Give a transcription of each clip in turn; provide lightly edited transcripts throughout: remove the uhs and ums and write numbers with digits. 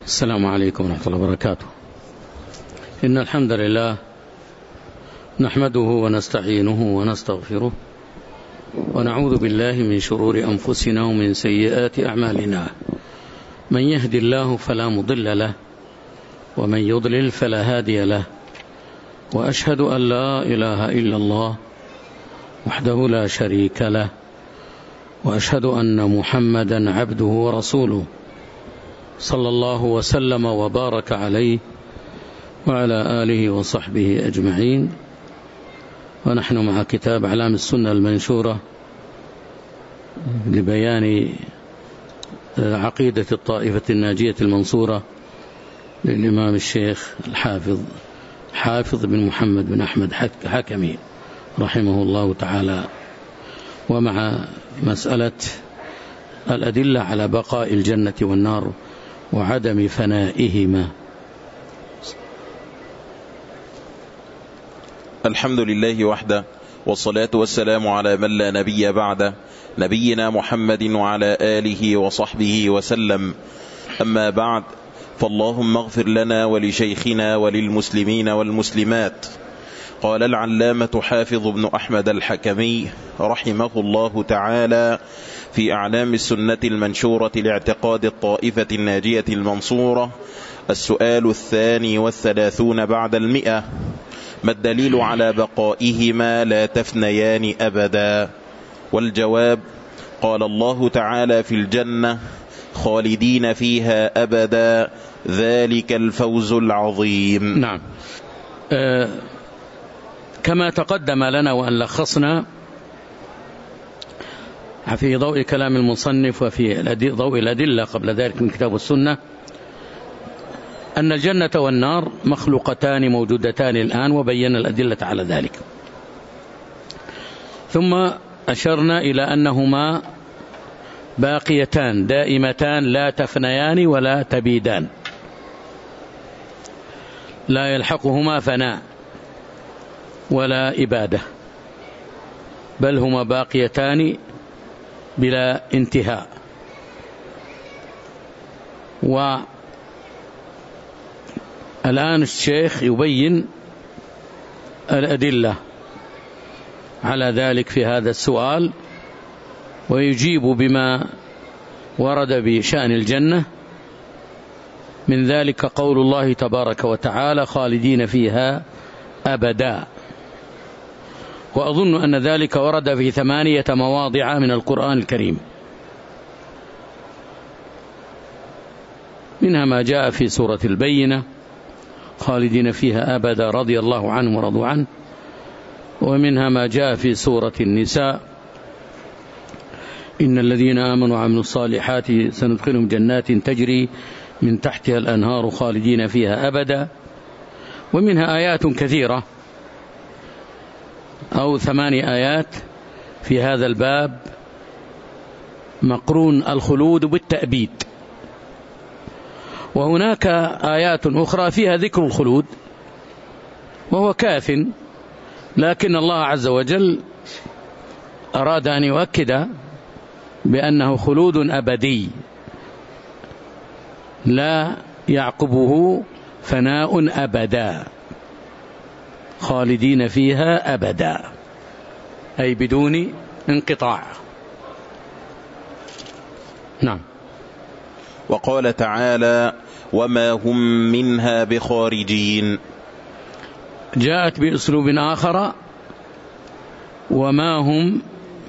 السلام عليكم ورحمة الله وبركاته. إن الحمد لله نحمده ونستعينه ونستغفره ونعوذ بالله من شرور أنفسنا ومن سيئات أعمالنا. من يهد الله فلا مضل له ومن يضلل فلا هادي له، وأشهد أن لا إله إلا الله وحده لا شريك له، وأشهد أن محمدا عبده ورسوله صلى الله وسلم وبارك عليه وعلى آله وصحبه أجمعين. ونحن مع كتاب أعلام السنة المنشورة لبيان عقيدة الطائفة الناجية المنصورة للإمام الشيخ حافظ بن محمد بن أحمد حكمي رحمه الله تعالى، ومع مسألة الأدلة على بقاء الجنة والنار وعدم فنائهما. الحمد لله وحده، والصلاة والسلام على من لا نبي بعده، نبينا محمد وعلى آله وصحبه وسلم. أما بعد، فاللهم اغفر لنا ولشيخنا وللمسلمين والمسلمات. قال العلامة حافظ بن أحمد الحكمي رحمه الله تعالى في أعلام السنة المنشورة لاعتقاد الطائفة الناجية المنصورة: السؤال 32 بعد 100: ما الدليل على بقائهما لا تفنيان أبدا؟ والجواب: قال الله تعالى في الجنة: خالدين فيها أبدا، ذلك الفوز العظيم. نعم. كما تقدم لنا وأن لخصنا في ضوء كلام المصنف وفي ضوء الأدلة قبل ذلك من كتاب السنة أن الجنة والنار مخلوقتان موجودتان الآن، وبين الأدلة على ذلك. ثم أشرنا إلى أنهما باقيتان دائمتان لا تفنيان ولا تبيدان، لا يلحقهما فناء ولا إبادة، بل هما باقيتان بلا انتهاء. والآن الشيخ يبين الأدلة على ذلك في هذا السؤال، ويجيب بما ورد بشأن الجنة، من ذلك قول الله تبارك وتعالى: خالدين فيها أبدا. وأظن أن ذلك ورد في 8 مواضع من القرآن الكريم، منها ما جاء في سورة البينة: خالدين فيها أبدا رضي الله عنهم ورضوا عنه، ومنها ما جاء في سورة النساء: إن الذين آمنوا وعملوا الصالحات سندخلهم جنات تجري من تحتها الأنهار خالدين فيها أبدا. ومنها آيات كثيرة، أو 8 آيات في هذا الباب مقرون الخلود بالتأبيد. وهناك آيات أخرى فيها ذكر الخلود وهو كاف، لكن الله عز وجل أراد أن يؤكد بأنه خلود أبدي لا يعقبه فناء أبدا، خالدين فيها أبدا، أي بدون انقطاع. نعم. وقال تعالى: وما هم منها بخارجين. جاءت بأسلوب آخر: وما هم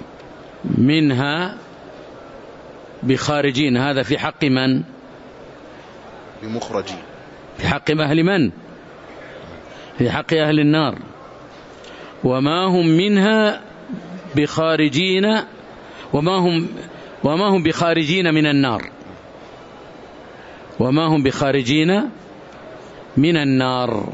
منها بخارجين. هذا في حق من؟ بمخرجين. في حق أهل من؟ في حق أهل النار. وما هم منها بخارجين، وما هم بخارجين من النار، وما هم بخارجين من النار.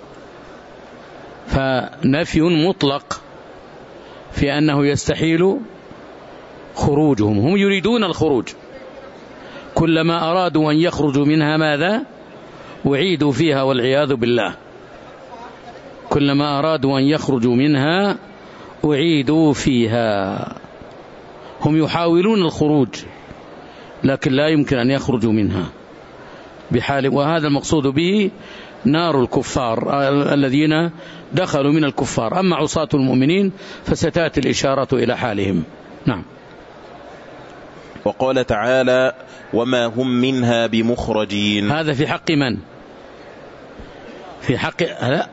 فنفي مطلق في أنه يستحيل خروجهم. هم يريدون الخروج، كلما أرادوا أن يخرجوا منها ماذا؟ أعيدوا فيها والعياذ بالله. كلما أرادوا أن يخرجوا منها أعيدوا فيها. هم يحاولون الخروج، لكن لا يمكن أن يخرجوا منها، بحال. وهذا المقصود به نار الكفار الذين دخلوا من الكفار. أما عصاة المؤمنين فستأتي الإشارة إلى حالهم. نعم. وقال تعالى وما هم منها بمخرجين. هذا في حق من؟ في حق لا،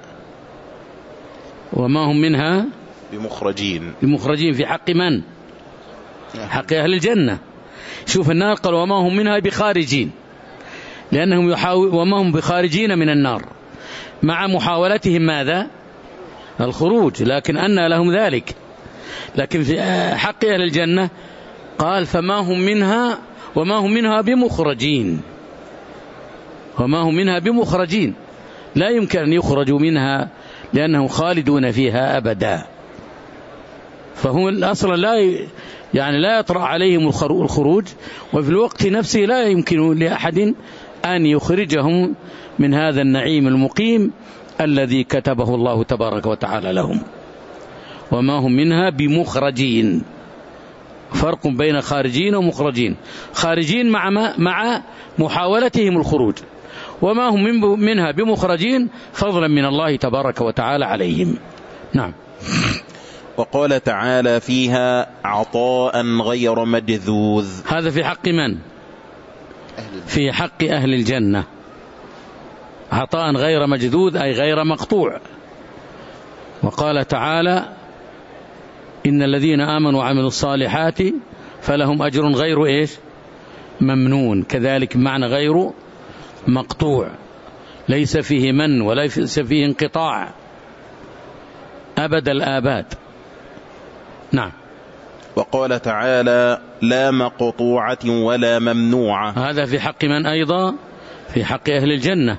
وما هم منها بمخرجين في حق من؟ حق أهل الجنة. شوف النار قال وما هم منها بخارجين، لأنهم وما هم بخارجين من النار مع محاولتهم ماذا؟ الخروج، لكن أنى لهم ذلك. لكن في حق أهل الجنة قال فما هم منها وما هم منها بمخرجين، وما هم منها بمخرجين، لا يمكن أن يخرجوا منها لأنهم خالدون فيها أبدا. فهم أصلا لا يطرأ عليهم الخروج، وفي الوقت نفسه لا يمكن لأحد أن يخرجهم من هذا النعيم المقيم الذي كتبه الله تبارك وتعالى لهم. وما هم منها بمخرجين، فرق بين خارجين ومخرجين. خارجين مع محاولتهم الخروج، وما هم منها بمخرجين فضلا من الله تبارك وتعالى عليهم. نعم. وقال تعالى فيها عطاء غير مجذوذ. هذا في حق من؟ في حق أهل الجنة. عطاء غير مجذوذ أي غير مقطوع. وقال تعالى إن الذين آمنوا وعملوا الصالحات فلهم أجر غير إيش؟ ممنون. كذلك معنى غير مقطوع، ليس فيه من وليس فيه انقطاع أبد الآباد. نعم. وقال تعالى لا مقطوعة ولا ممنوعة. هذا في حق من أيضا؟ في حق أهل الجنة.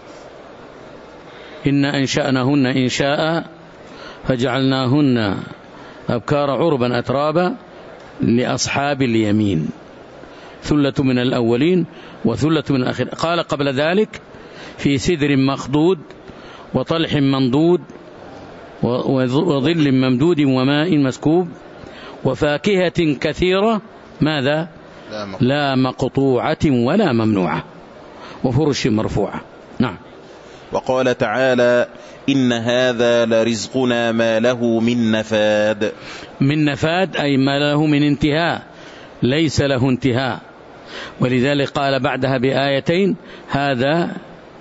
إن أنشأناهن إنشاء فجعلناهن أبكار عربا أترابا لأصحاب اليمين ثلة من الأولين وثلة من الآخرين. قال قبل ذلك في سدر مخضود وطلح منضود وظل ممدود وماء مسكوب وفاكهة كثيرة ماذا؟ لا مقطوعة ولا ممنوعة وفرش مرفوعة. نعم. وقال تعالى إن هذا لرزقنا ما له من نفاد. من نفاد أي ما له من انتهاء، ليس له انتهاء. ولذلك قال بعدها بآيتين هذا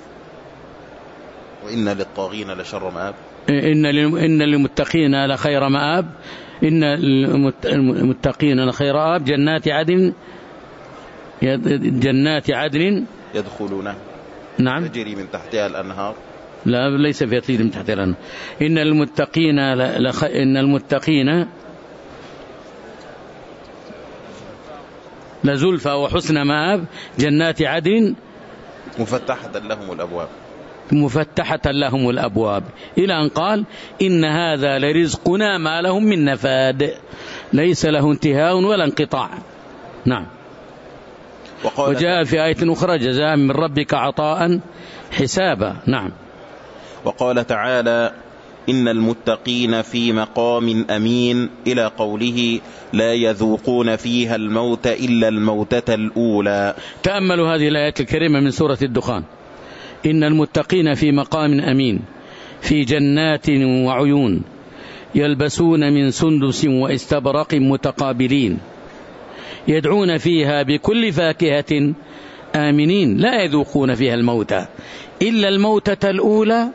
وإن للطاغين لشر مآب. إن للمتقين لخير مآب. إن المتقين لخير مآب جنات عدن يدخلونها. نعم. تجري من تحتها الأنهار. لا ليس في تجري من تحتها الأنهار. إن المتقين لزلفى وحسن مآب جنات عدن مفتحة لهم الأبواب إلى أن قال إن هذا لرزقنا ما لهم من نفاد، ليس له انتهاء ولا انقطاع. نعم. وجاء في آية أخرى جزاء من ربك عطاء حسابا. نعم. وقال تعالى إن المتقين في مقام أمين إلى قوله لا يذوقون فيها الموت إلا الموتة الأولى. تأملوا هذه الآيات الكريمة من سورة الدخان. إن المتقين في مقام أمين في جنات وعيون يلبسون من سندس واستبرق متقابلين يدعون فيها بكل فاكهة آمنين لا يذوقون فيها الموت إلا الموتة الأولى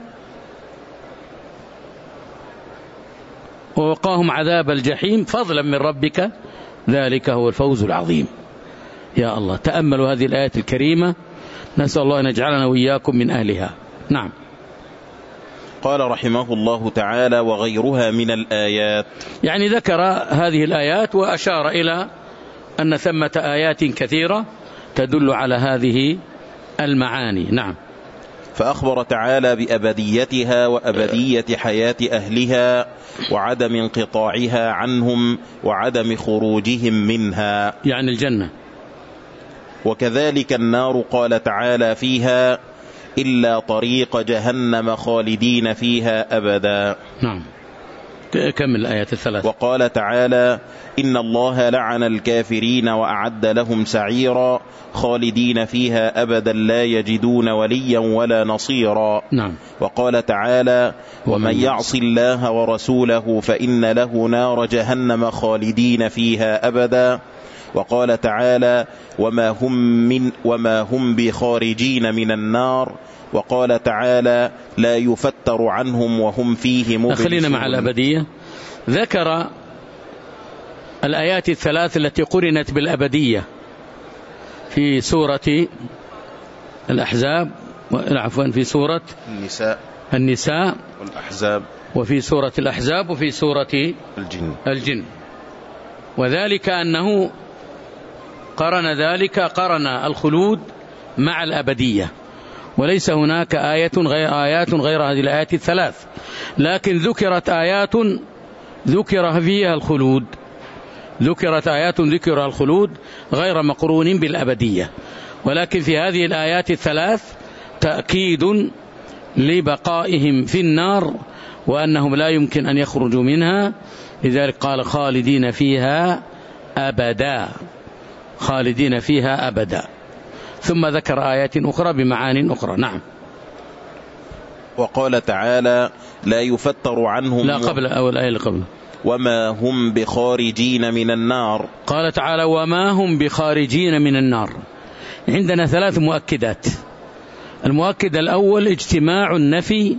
ووقاهم عذاب الجحيم فضلا من ربك ذلك هو الفوز العظيم. يا الله، تأملوا هذه الآيات الكريمة، نسأل الله أن يجعلنا وإياكم من أهلها. نعم. قال رحمه الله تعالى وغيرها من الآيات، يعني ذكر هذه الآيات وأشار إلى أن ثمة آيات كثيرة تدل على هذه المعاني. نعم. فأخبر تعالى بأبديتها وأبدية حياة أهلها وعدم انقطاعها عنهم وعدم خروجهم منها، يعني الجنة. وكذلك النار قال تعالى فيها إلا طريق جهنم خالدين فيها أبدا. نعم. كمل الآيات الثلاث. وقال تعالى إن الله لعن الكافرين وأعد لهم سعيرا خالدين فيها أبدا لا يجدون وليا ولا نصيرا. نعم. وقال تعالى ومن يعص الله ورسوله فإن له نار جهنم خالدين فيها أبدا. وقال تعالى وما هم بخارجين من النار. وقال تعالى لا يفتر عنهم وهم فيه مبلسون. خلينا مع الأبدية. ذكر الآيات الثلاث التي قرنت بالأبدية في سورة الأحزاب، عفوا في سورة النساء والأحزاب، وفي سورة الأحزاب، وفي سورة الجن. وذلك أنه قرن الخلود مع الأبدية، وليس هناك آيات غير هذه الآيات الثلاث، لكن ذكرت آيات ذكر فيها الخلود، ذكرت آيات ذكر الخلود غير مقرون بالأبدية. ولكن في هذه الآيات الثلاث تأكيد لبقائهم في النار وأنهم لا يمكن أن يخرجوا منها، لذلك قال خالدين فيها أبدا، خالدين فيها أبدا. ثم ذكر آيات أخرى بمعان أخرى. نعم. وقال تعالى لا يفتر عنهم، لا قبل أول آية اللي قبل وما هم بخارجين من النار. قال تعالى وما هم بخارجين من النار. عندنا ثلاث مؤكدات. المؤكد الأول اجتماع النفي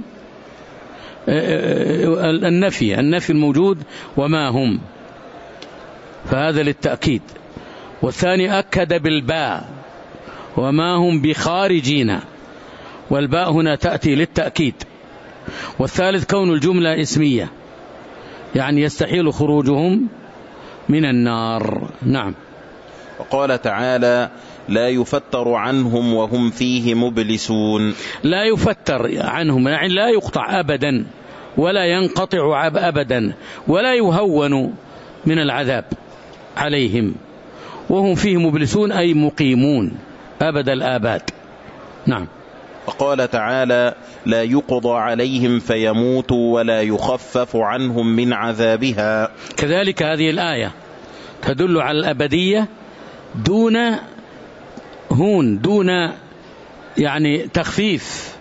الموجود وما هم، فهذا للتأكيد. والثاني أكد بالباء وما هم بخارجين، والباء هنا تأتي للتأكيد. والثالث كون الجملة اسمية، يعني يستحيل خروجهم من النار. نعم. وقال تعالى لا يفتر عنهم وهم فيه مبلسون. لا يفتر عنهم يعني لا يقطع أبدا ولا ينقطع أبدا ولا يهون من العذاب عليهم، وهم فيه مبلسون أي مقيمون أبد الآباد. نعم. وقال تعالى لا يقضى عليهم فيموتوا ولا يخفف عنهم من عذابها. كذلك هذه الآية تدل على الأبدية دون هون، دون يعني تخفيف.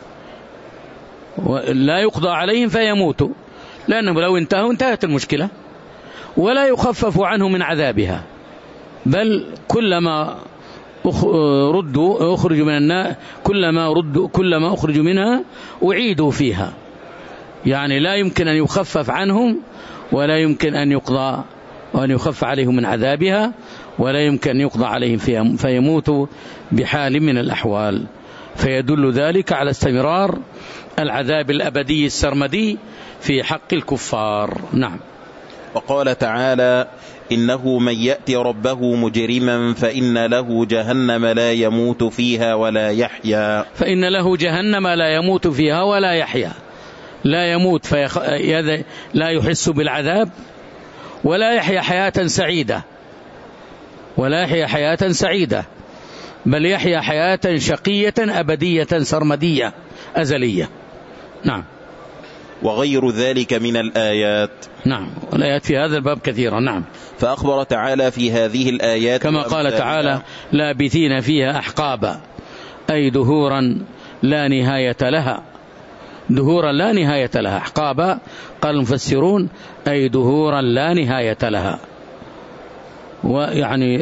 لا يقضى عليهم فيموتوا، لأنهم لو انتهوا انتهت المشكلة، ولا يخفف عنهم من عذابها، بل كلما أخرجوا من النار كلما أخرجوا منها أعيدوا فيها، يعني لا يمكن أن يخفف عنهم ولا يمكن أن يقضى وأن يخفف عليهم من عذابها، ولا يمكن أن يقضى عليهم فيموتوا بحال من الأحوال. فيدل ذلك على استمرار العذاب الأبدي السرمدي في حق الكفار. نعم. وقال تعالى إنه من يأتي ربه مجرما فإن له جهنم لا يموت فيها ولا يحيا. فإن له جهنم لا يموت فيها ولا يحيا، لا يموت لا يحس بالعذاب، ولا يحيا حياة سعيدة، ولا يحيا حياة سعيدة، بل يحيا حياة شقية أبدية سرمدية أزلية. نعم. وغير ذلك من الآيات. نعم. والآيات في هذا الباب كثيرة. نعم. فأخبر تعالى في هذه الآيات كما قال تعالى لابثين فيها أحقابا، أي دهورا لا نهاية لها، دهورا لا نهاية لها. أحقابا قال المفسرون أي دهورا لا نهاية لها، ويعني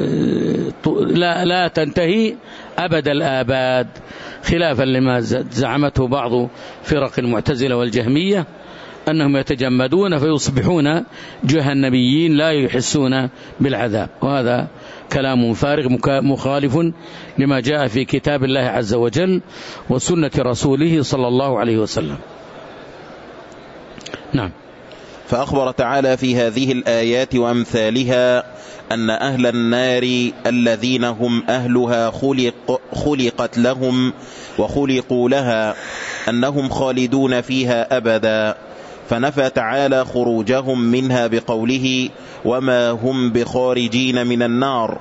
لا تنتهي أبد الآباد، خلافا لما زعمته بعض فرق المعتزلة والجهمية أنهم يتجمدون فيصبحون جهنميين لا يحسون بالعذاب، وهذا كلام فارغ مخالف لما جاء في كتاب الله عز وجل وسنة رسوله صلى الله عليه وسلم. نعم. فأخبر تعالى في هذه الآيات وأمثالها أن أهل النار الذين هم أهلها خلقت لهم وخلقوا لها أنهم خالدون فيها أبدا، فنفى تعالى خروجهم منها بقوله وما هم بخارجين من النار،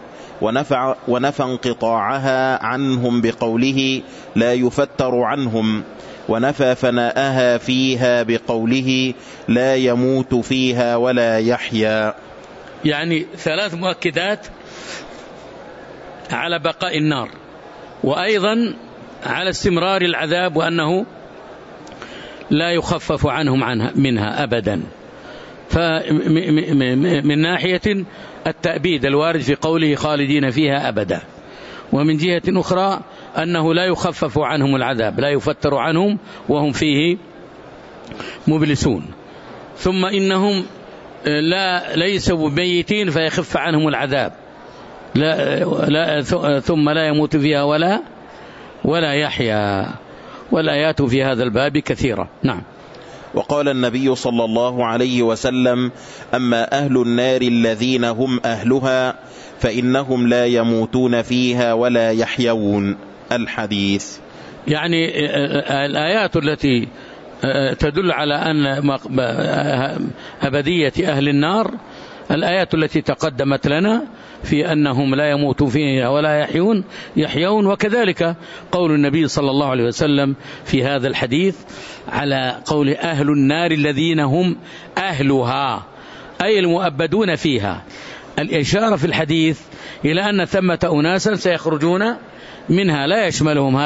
ونفى انقطاعها عنهم بقوله لا يفتر عنهم، ونفى فناءها فيها بقوله لا يموت فيها ولا يحيا. يعني 3 مؤكدات على بقاء النار، وأيضا على استمرار العذاب، وأنه لا يخفف عنهم منها أبدا. فمن ناحية التأبيد الوارد في قوله خالدين فيها أبدا، ومن جهة أخرى أنه لا يخفف عنهم العذاب، لا يفتر عنهم وهم فيه مبلسون. ثم إنهم ليسوا ميتين فيخف عنهم العذاب، ثم لا يموت فيها ولا يحيا. والآيات في هذا الباب كثيرة. نعم. وقال النبي صلى الله عليه وسلم أما أهل النار الذين هم أهلها فإنهم لا يموتون فيها ولا يحيون. الحديث. يعني الآيات التي تدل على أن أبدية أهل النار الآيات التي تقدمت لنا في أنهم لا يموتون فيها ولا يحيون، وكذلك قول النبي صلى الله عليه وسلم في هذا الحديث على قول أهل النار الذين هم أهلها، أي المؤبدون فيها. الإشارة في الحديث إلى أن ثمة أناسا سيخرجون منها، لا يشملهم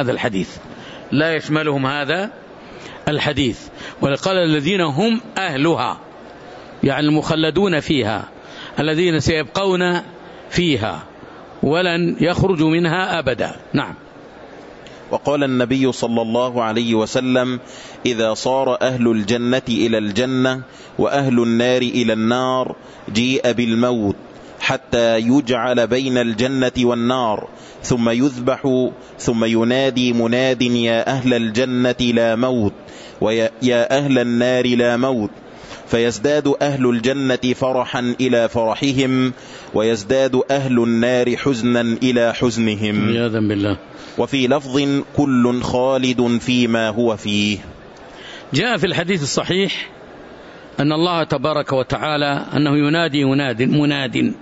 هذا الحديث. ولقال الذين هم أهلها، يعني المخلدون فيها، الذين سيبقون فيها ولن يخرجوا منها أبدا. نعم. وقال النبي صلى الله عليه وسلم إذا صار أهل الجنة إلى الجنة وأهل النار إلى النار جيء بالموت حتى يجعل بين الجنة والنار ثم يذبح ثم ينادي مناد يا أهل الجنة لا موت ويا أهل النار لا موت، فيزداد أهل الجنة فرحا إلى فرحهم ويزداد أهل النار حزنا إلى حزنهم. عياذا بالله. وفي لفظ كل خالد فيما هو فيه. جاء في الحديث الصحيح أن الله تبارك وتعالى أنه ينادي مناد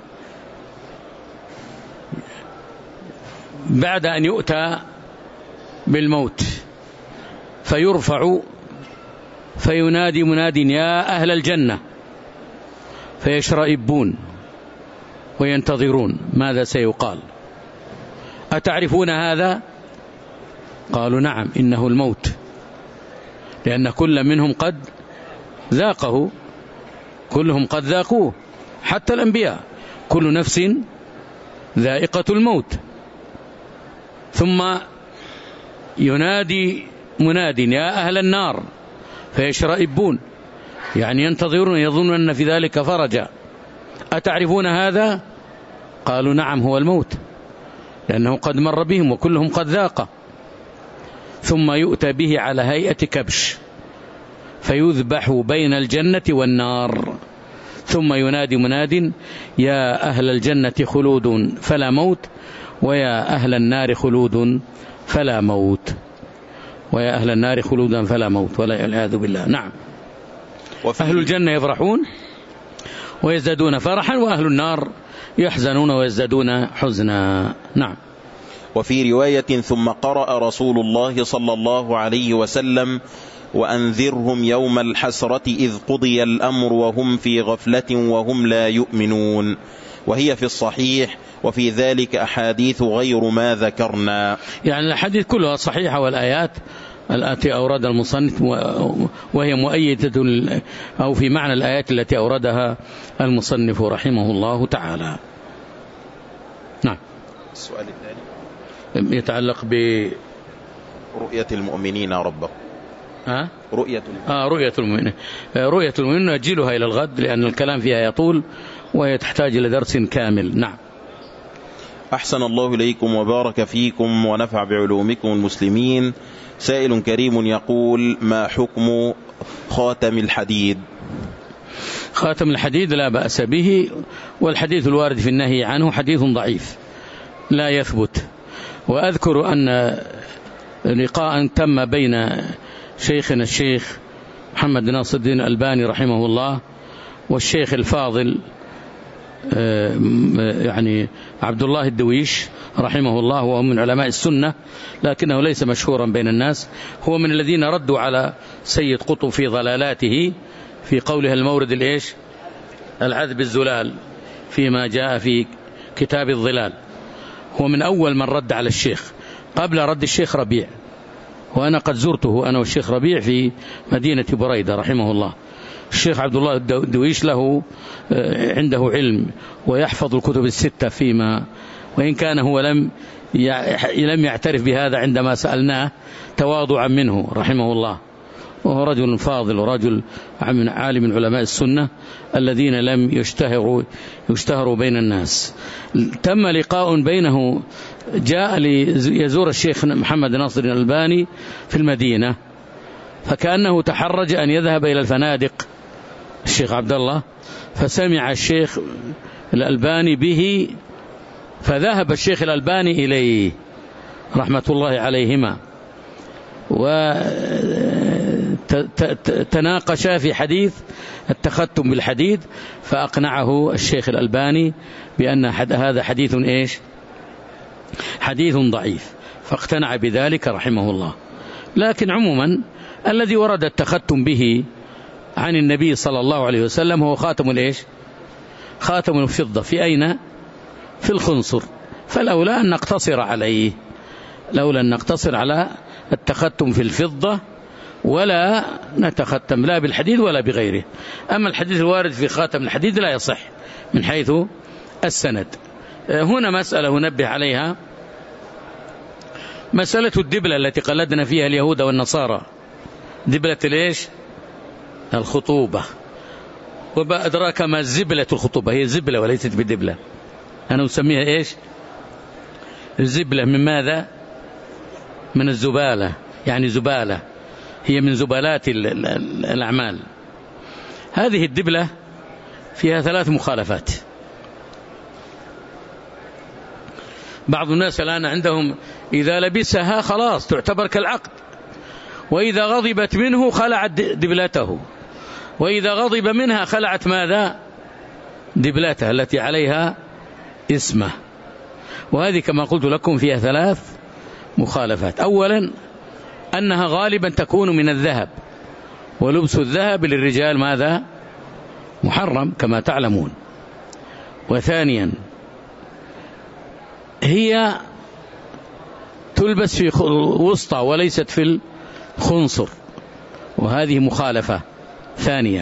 بعد أن يؤتى بالموت فيرفع فينادي مناد يا أهل الجنة، فيشرئبون وينتظرون ماذا سيقال. أتعرفون هذا؟ قالوا نعم إنه الموت، لأن كل منهم قد ذاقه، كلهم قد ذاقوه، حتى الأنبياء كل نفس ذائقة الموت. ثم ينادي مناد يا أهل النار فيشرئبون، يعني ينتظرون يظنون أن في ذلك فرجا. أتعرفون هذا؟ قالوا نعم هو الموت، لأنه قد مر بهم وكلهم قد ذاق. ثم يؤتى به على هيئة كبش فيذبح بين الجنة والنار، ثم ينادي مناد يا أهل الجنة خلود فلا موت ويا أهل النار خلود فلا موت، ويا أهل النار خلودا فلا موت، والعياذ بالله. نعم. أهل الجنة يفرحون ويزدادون فرحا، وأهل النار يحزنون ويزدادون حزنا. نعم. وفي رواية ثم قرأ رسول الله صلى الله عليه وسلم وأنذرهم يوم الحسرة إذ قضي الأمر وهم في غفلة وهم لا يؤمنون، وهي في الصحيح، وفي ذلك أحاديث غير ما ذكرنا. يعني الحديث كلها صحيحة، والآيات التي أورد المصنف وهي مؤيدة أو في معنى الآيات التي أوردها المصنف رحمه الله تعالى. نعم. السؤال الثاني يتعلق برؤية المؤمنين ربهم. رؤية المؤمنين. رؤية المؤمنين نأجلها إلى الغد لأن الكلام فيها يطول وهي تحتاج إلى درس كامل. نعم. أحسن الله إليكم وبارك فيكم ونفع بعلومكم المسلمين. سائل كريم يقول ما حكم خاتم الحديد؟ خاتم الحديد لا بأس به، والحديث الوارد في النهي عنه حديث ضعيف لا يثبت. وأذكر أن لقاء تم بين شيخنا الشيخ محمد ناصر الدين الألباني رحمه الله والشيخ الفاضل يعني عبد الله الدويش رحمه الله، وهو من علماء السنة لكنه ليس مشهورا بين الناس. هو من الذين ردوا على سيد قطب في ضلالاته في قولها المورد الإيش العذب الزلال فيما جاء في كتاب الظلال. هو من أول من رد على الشيخ قبل رد الشيخ ربيع، وأنا قد زرته أنا والشيخ ربيع في مدينة بريدة رحمه الله. الشيخ عبد الله الدويش له عنده علم ويحفظ الكتب الستة فيما، وإن كان هو لم يعترف بهذا عندما سألناه تواضعا منه رحمه الله، وهو رجل فاضل ورجل عالم من علماء السنة الذين لم يشتهروا بين الناس. تم لقاء بينه، جاء ليزور الشيخ محمد ناصر الألباني في المدينة، فكأنه تحرج أن يذهب إلى الفنادق الشيخ عبد الله، فسمع الشيخ الألباني به فذهب الشيخ الألباني إليه رحمة الله عليهما، وتناقشا في حديث التختم بالحديد، فأقنعه الشيخ الألباني بأن هذا حديث إيش حديث ضعيف، فاقتنع بذلك رحمه الله. لكن عموما الذي ورد التختم به عن النبي صلى الله عليه وسلم هو خاتم الإيش خاتم الفضة. في أين؟ في الخنصر. فالأولى أن نقتصر عليه، لولا أن نقتصر على التختم في الفضة ولا نتختم لا بالحديد ولا بغيره. أما الحديث الوارد في خاتم الحديد لا يصح من حيث السند. هنا مسألة ننبه عليها، مسألة الدبلة التي قلدنا فيها اليهود والنصارى، دبلة الإيش الخطوبة. وما أدراك ما زبلة الخطوبة؟ هي زبلة وليست بدبلة. أنا أسميها إيش الزبلة. من ماذا؟ من الزبالة، يعني زبالة، هي من زبالات الأعمال. هذه الدبلة فيها 3 مخالفات. بعض الناس الآن عندهم إذا لبسها خلاص تعتبر كالعقد، وإذا غضبت منه خلعت دبلته، وإذا غضب منها خلعت ماذا؟ دبلتها التي عليها اسمه. وهذه كما قلت لكم فيها 3 مخالفات. أولا أنها غالبا تكون من الذهب، ولبس الذهب للرجال ماذا؟ محرم كما تعلمون. وثانيا هي تلبس في الوسطى وليست في الخنصر، وهذه مخالفة ثانية.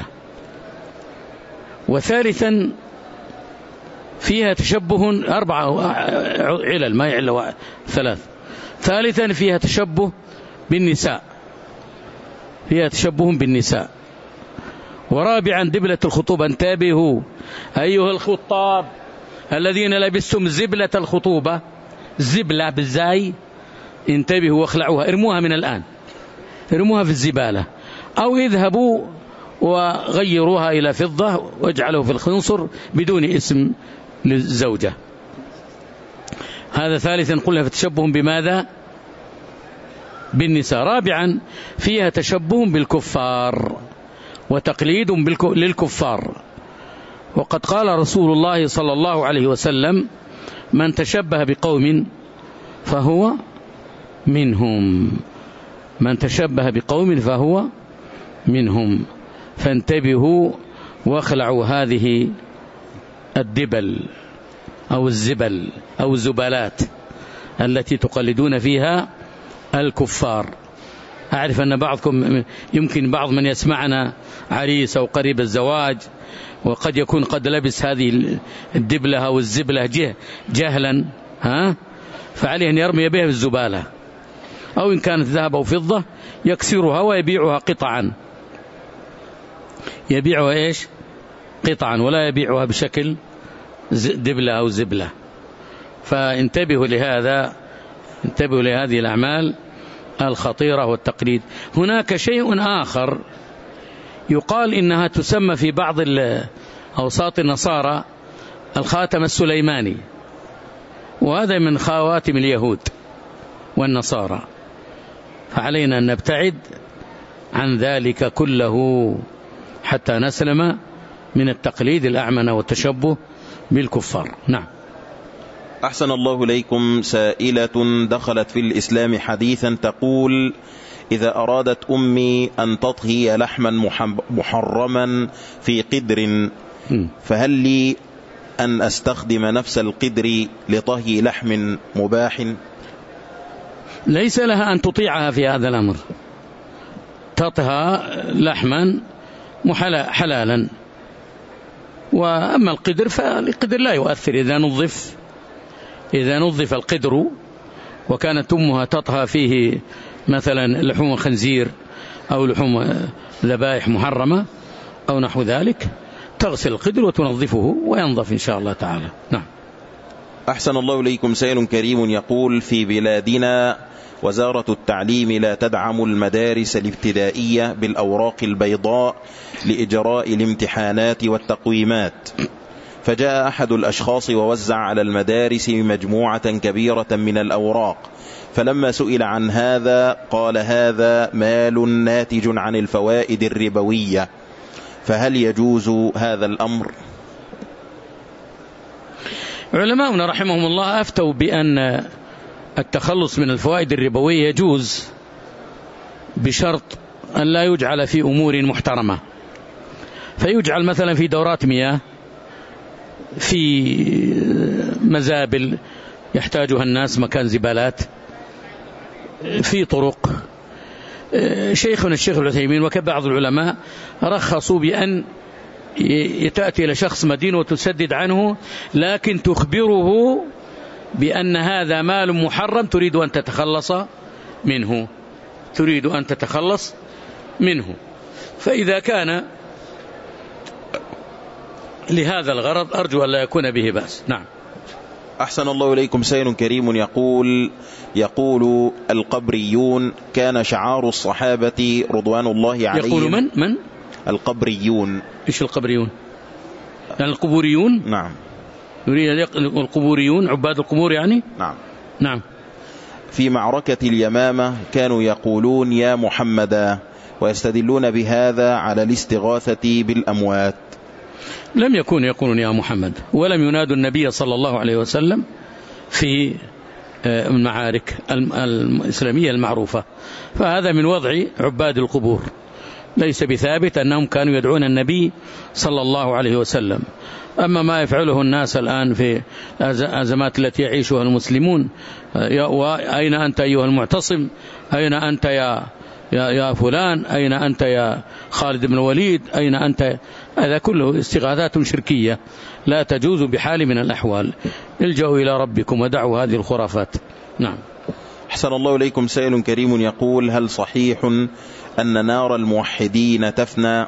وثالثا فيها تشبه 4 علل، ما يعل 3. ثالثا فيها تشبه بالنساء، فيها تشبه بالنساء. ورابعا دبلة الخطوبة، انتبهوا أيها الخطاب الذين لبستم زبلة الخطوبة، زبلة بالزاي، انتبهوا واخلعوها، ارموها من الآن، ارموها في الزبالة، أو اذهبوا وغيروها إلى فضة واجعلوا في الخنصر بدون اسم للزوجة. هذا ثالثا قلنا في تشبه بماذا؟ بالنساء. رابعا فيها تشبه بالكفار وتقليد للكفار، وقد قال رسول الله صلى الله عليه وسلم من تشبه بقوم فهو منهم، من تشبه بقوم فهو منهم. فانتبهوا واخلعوا هذه الدبل أو الزبل أو الزبالات التي تقلدون فيها الكفار. أعرف أن بعضكم يمكن بعض من يسمعنا عريس أو قريب الزواج، وقد يكون قد لبس هذه الدبلة أو الزبلة جهلا، فعليه أن يرمي بها بالزبالة، أو إن كانت ذهب أو فضة يكسرها ويبيعها قطعا، يبيعها إيش قطعا، ولا يبيعها بشكل دبلة أو زبلة. فانتبهوا لهذا، انتبهوا لهذه الأعمال الخطيرة والتقليد. هناك شيء آخر يقال إنها تسمى في بعض أوساط النصارى الخاتم السليماني، وهذا من خواتم اليهود والنصارى، فعلينا أن نبتعد عن ذلك كله حتى نسلم من التقليد الأعمى والتشبه بالكفار. نعم. أحسن الله إليكم. سائلة دخلت في الإسلام حديثا تقول: إذا أرادت أمي أن تطهي لحما محرما في قدر، فهل لي أن أستخدم نفس القدر لطهي لحم مباح؟ ليس لها أن تطيعها في هذا الأمر، تطهى لحما حلالا. وأما القدر فالقدر لا يؤثر إذا نظف القدر وكانت أمها تطهى فيه مثلا لحوم خنزير أو لحوم ذبائح محرمة أو نحو ذلك، تغسل القدر وتنظفه وينظف إن شاء الله تعالى. نعم. أحسن الله إليكم. سائل كريم يقول: في بلادنا وزارة التعليم لا تدعم المدارس الابتدائية بالأوراق البيضاء لإجراء الامتحانات والتقويمات، فجاء أحد الأشخاص ووزع على المدارس مجموعة كبيرة من الأوراق، فلما سئل عن هذا قال: هذا مال ناتج عن الفوائد الربوية، فهل يجوز هذا الأمر؟ علماؤنا رحمهم الله أفتوا بأن التخلص من الفوائد الربوية يجوز بشرط أن لا يجعل في أمور محترمة، فيجعل مثلا في دورات مياه، في مزابل يحتاجها الناس، مكان زبالات، في طرق. شيخنا الشيخ العثيمين وكبعض العلماء رخصوا بأن تأتي إلى شخص مدينة وتسدد عنه، لكن تخبره بأن هذا مال محرم تريد أن تتخلص منه. فإذا كان لهذا الغرض أرجو أن لا يكون به بأس. نعم. أحسن الله إليكم. سائل كريم يقول: القبريون كان شعار الصحابة رضوان الله عليهم. يقول من؟ القبريون. إيش القبريون؟ يعني القبوريون؟ نعم. يريد القبوريون عباد القبور يعني؟ نعم. في معركة اليمامة كانوا يقولون: يا محمدا، ويستدلون بهذا على الاستغاثة بالأموات. لم يكونوا يقولون يا محمد، ولم ينادوا النبي صلى الله عليه وسلم في المعارك الإسلامية المعروفة، فهذا من وضع عباد القبور، ليس بثابت أنهم كانوا يدعون النبي صلى الله عليه وسلم. أما ما يفعله الناس الآن في الأزمات التي يعيشها المسلمون: أين أنت أيها المعتصم؟ أين أنت يا فلان؟ أين أنت يا خالد بن الوليد؟ أين أنت؟ هذا كله استغاثات شركية لا تجوز بحال من الأحوال. الجأوا إلى ربكم ودعوا هذه الخرافات. نعم. أحسن الله إليكم. سائل كريم يقول: هل صحيح أن نار الموحدين تفنى؟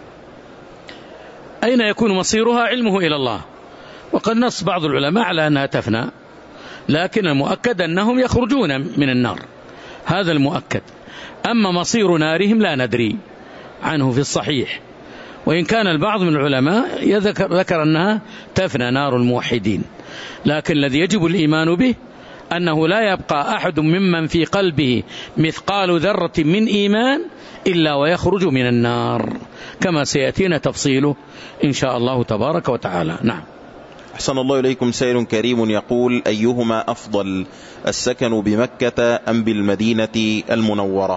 أين يكون مصيرها؟ علمه إلى الله، وقد نص بعض العلماء على أنها تفنى، لكن المؤكد أنهم يخرجون من النار، هذا المؤكد. أما مصير نارهم لا ندري عنه في الصحيح، وإن كان البعض من العلماء ذكر أنها تفنى نار الموحدين، لكن الذي يجب الإيمان به أنه لا يبقى أحد ممن في قلبه مثقال ذرة من إيمان إلا ويخرج من النار، كما سيأتينا تفصيله إن شاء الله تبارك وتعالى. نعم. أحسن الله إليكم. سائل كريم يقول: أيهما أفضل، السكن بمكة أم بالمدينة المنورة؟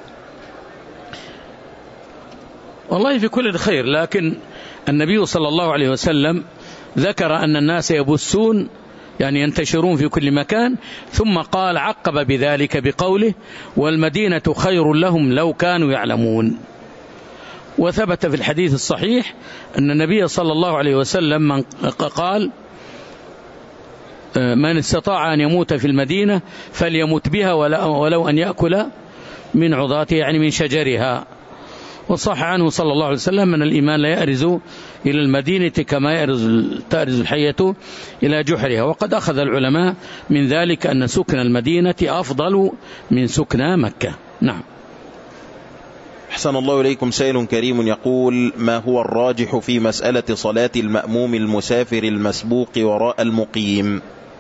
والله في كل خير، لكن النبي صلى الله عليه وسلم ذكر أن الناس يبثون، يعني ينتشرون في كل مكان، ثم قال عقب بذلك بقوله: والمدينة خير لهم لو كانوا يعلمون. وثبت في الحديث الصحيح أن النبي صلى الله عليه وسلم قال: من استطاع أن يموت في المدينة فليموت بها ولو أن يأكل من عضاتها، يعني من شجرها. وصح عنه صلى الله عليه وسلم أن الإيمان لا يأرز إلى المدينة كما تأرز الحية إلى جحرها. وقد أخذ العلماء من ذلك أن سكن المدينة أفضل من سكن مكة. نعم. أحسن الله إليكم. سائل كريم يقول: ما هو الراجح في مسألة صلاة المأموم المسافر المسبوق وراء المقيم؟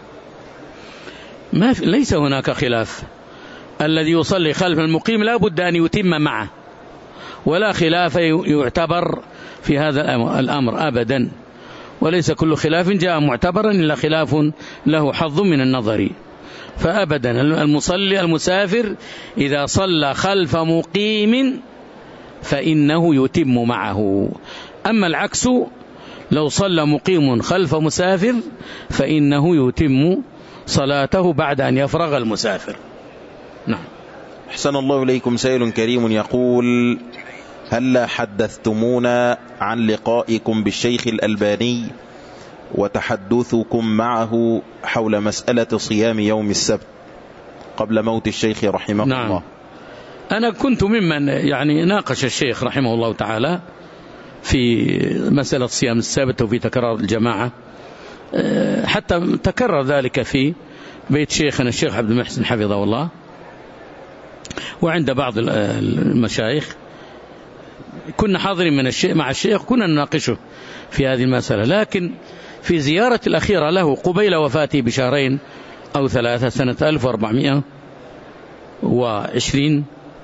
ليس هناك خلاف، الذي يصلي خلف المقيم لا بد أن يتم معه، ولا خلاف يعتبر في هذا الأمر أبدا. وليس كل خلاف جاء معتبرا إلا خلاف له حظ من النظر. فأبدا المسافر إذا صلى خلف مقيم فإنه يتم معه. أما العكس لو صلى مقيم خلف مسافر فإنه يتم صلاته بعد أن يفرغ المسافر. نعم. أحسن الله إليكم. سائل كريم يقول: هل حدثتمونا عن لقائكم بالشيخ الألباني وتحدثكم معه حول مسألة صيام يوم السبت قبل موت الشيخ رحمه الله؟ أنا كنت ممن ناقش الشيخ رحمه الله تعالى في مسألة صيام السبت وفي تكرار الجماعة، حتى تكرر ذلك في بيت شيخنا الشيخ عبد المحسن حفظه الله وعند بعض المشايخ. كنا حاضرين مع الشيخ، كنا نناقشه في هذه المسألة. لكن في زيارة الأخيرة له قبيل وفاته بشهرين أو 3 سنة 1420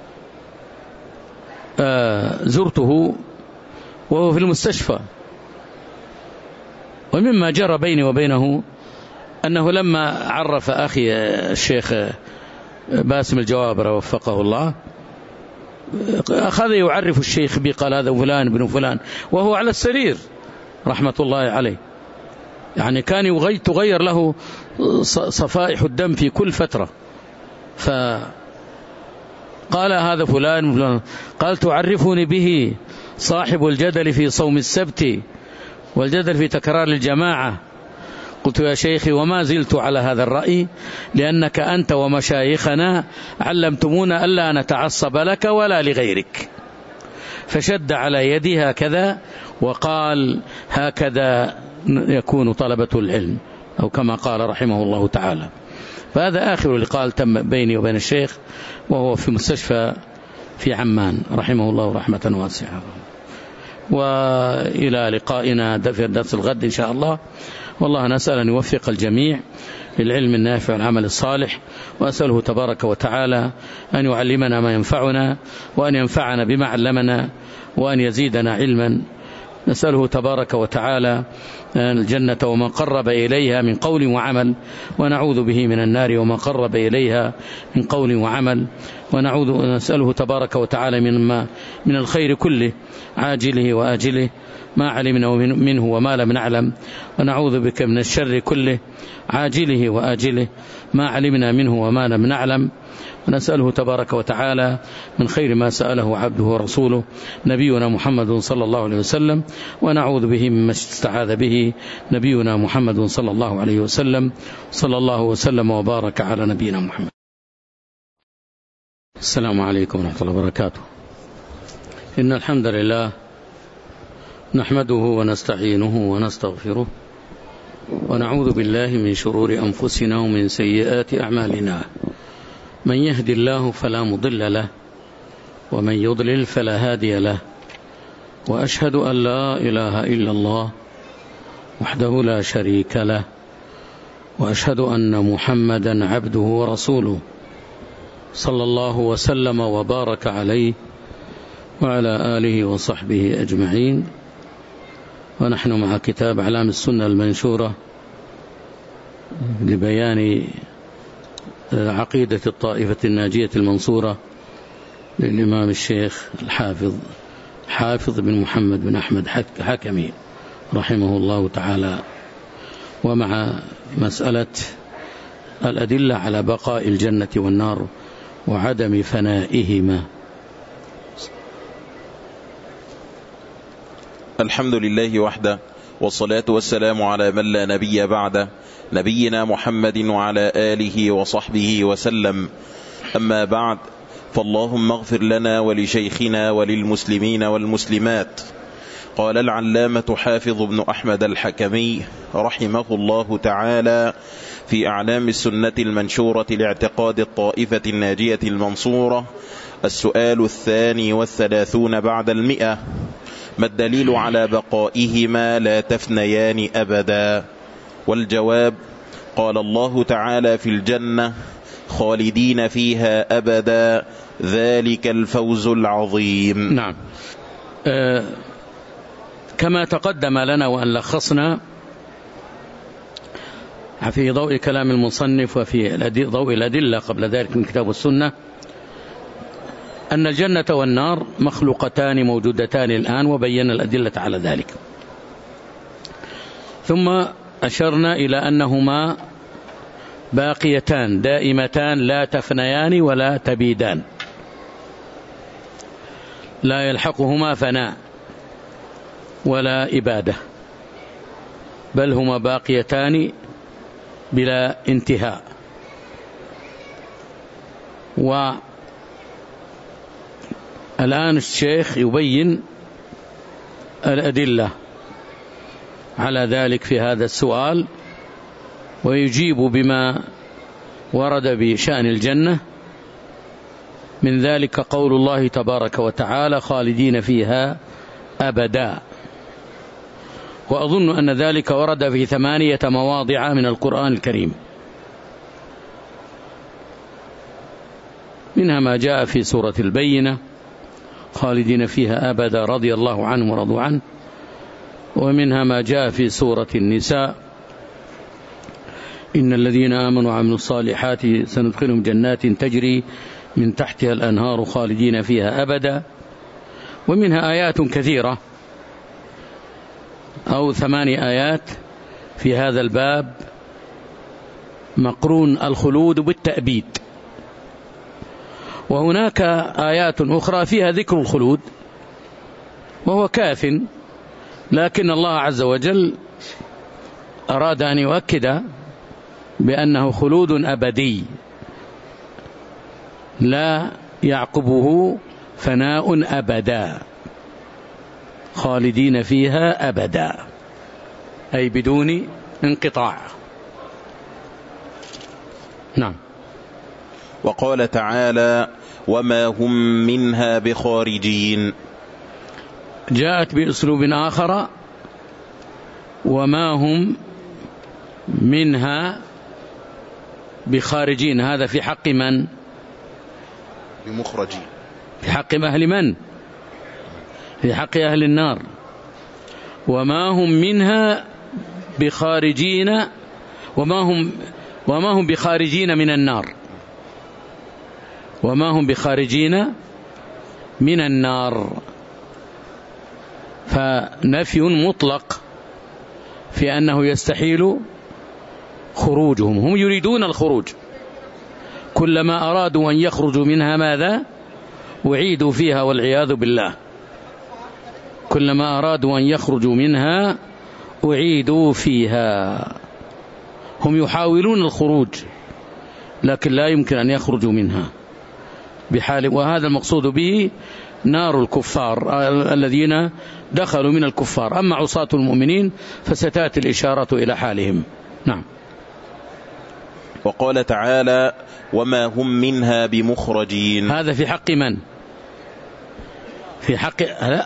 زرته وهو في المستشفى. ومما جرى بيني وبينه أنه لما عرف أخي الشيخ باسم الجوابرة وفقه الله أخذ يعرف الشيخ بي، قال هذا فلان ابن فلان، وهو على السرير رحمة الله عليه. كان تغير له صفائح الدم في كل فترة. فقال هذا فلان، قال تعرفني به صاحب الجدل في صوم السبت والجدل في تكرار الجماعة. قلت يا شيخي وما زلت على هذا الرأي، لأنك أنت ومشايخنا علمتمونا ألا نتعصب لك ولا لغيرك. فشد على يدي هكذا وقال هكذا يكون طلبة العلم، أو كما قال رحمه الله تعالى. فهذا آخر لقاء تم بيني وبين الشيخ وهو في مستشفى في عمان رحمه الله رحمة واسعة. وإلى لقائنا في درس الغد إن شاء الله. والله نسأل أن يوفق الجميع للعلم النافع والعمل الصالح، وأسأله تبارك وتعالى أن يعلمنا ما ينفعنا وأن ينفعنا بما علمنا وأن يزيدنا علما. نسأله تبارك وتعالى الجنة وما قرب إليها من قول وعمل، ونعوذ به من النار وما قرب إليها من قول وعمل. ونسأله تبارك وتعالى من الخير كله عاجله وآجله ما علمنا منه وما لم نعلم، ونعوذ بك من الشر كله عاجله وآجله ما علمنا منه وما لم نعلم. ونسأله تبارك وتعالى من خير ما سأله عبده ورسوله نبينا محمد صلى الله عليه وسلم، ونعوذ به مما استعاذ به نبينا محمد صلى الله عليه وسلم. صلى الله وسلم وبارك على نبينا محمد. السلام عليكم ورحمة الله وبركاته. إن الحمد لله نحمده ونستعينه ونستغفره ونعوذ بالله من شرور أنفسنا ومن سيئات أعمالنا. من يهد الله فلا مضل له ومن يضلل فلا هادي له، وأشهد أن لا إله إلا الله وحده لا شريك له، وأشهد أن محمدا عبده ورسوله صلى الله وسلم وبارك عليه وعلى آله وصحبه أجمعين. ونحن مع كتاب أعلام السنة المنشورة لبيان عقيدة الطائفة الناجية المنصورة للإمام الشيخ حافظ بن محمد بن أحمد حكمي رحمه الله تعالى، ومع مسألة الأدلة على بقاء الجنة والنار وعدم فنائهما. الحمد لله وحده، والصلاة والسلام على من لا نبي بعده، نبينا محمد وعلى آله وصحبه وسلم. أما بعد، فاللهم اغفر لنا ولشيخنا وللمسلمين والمسلمات. قال العلامة حافظ بن أحمد الحكمي رحمه الله تعالى في أعلام السنة المنشورة لاعتقاد الطائفة الناجية المنصورة: السؤال 32 بعد 100: ما الدليل على بقائهما لا تفنيان أبدا؟ والجواب: قال الله تعالى في الجنة: خالدين فيها أبدا، ذلك الفوز العظيم. نعم. كما تقدم لنا وأن لخصنا في ضوء كلام المصنف وفي ضوء الأدلة قبل ذلك من كتاب السنة أن الجنة والنار مخلوقتان موجودتان الآن، وبينا الأدلة على ذلك. ثم أشرنا إلى أنهما باقيتان دائمتان لا تفنيان ولا تبيدان، لا يلحقهما فناء ولا إبادة، بل هما باقيتان بلا انتهاء. والآن الشيخ يبين الأدلة على ذلك في هذا السؤال، ويجيب بما ورد بشأن الجنة، من ذلك قول الله تبارك وتعالى خالدين فيها أبدا. وأظن أن ذلك ورد في 8 مواضع من القرآن الكريم، منها ما جاء في سورة البينة خالدين فيها أبدا رضي الله عنهم ورضوا عنه، ومنها ما جاء في سورة النساء إن الذين آمنوا وعملوا الصالحات سندخلهم جنات تجري من تحتها الأنهار خالدين فيها أبدا. ومنها آيات كثيرة أو 8 آيات في هذا الباب مقرون الخلود بالتأبيد، وهناك آيات أخرى فيها ذكر الخلود وهو كاف، لكن الله عز وجل أراد أن يؤكد بأنه خلود أبدي لا يعقبه فناء أبدا، خالدين فيها أبدا أي بدون انقطاع. نعم. وقال تعالى وما هم منها بخارجين، جاءت بأسلوب آخر وما هم منها بخارجين، هذا في حق من؟ بمخرجين، في حق أهل من؟ في حق أهل النار. وما هم منها بخارجين، وما هم بخارجين من النار، وما هم بخارجين من النار، فنفي مطلق في أنه يستحيل خروجهم. هم يريدون الخروج، كلما أرادوا أن يخرجوا منها ماذا؟ أعيدوا فيها والعياذ بالله. كلما أرادوا أن يخرجوا منها أعيدوا فيها. هم يحاولون الخروج لكن لا يمكن أن يخرجوا منها بحال، وهذا المقصود به نار الكفار الذين دخلوا من الكفار. أما عصاة المؤمنين فستأتي الإشارة إلى حالهم. نعم. وقال تعالى وما هم منها بمخرجين، هذا في حق من؟ في حق لا،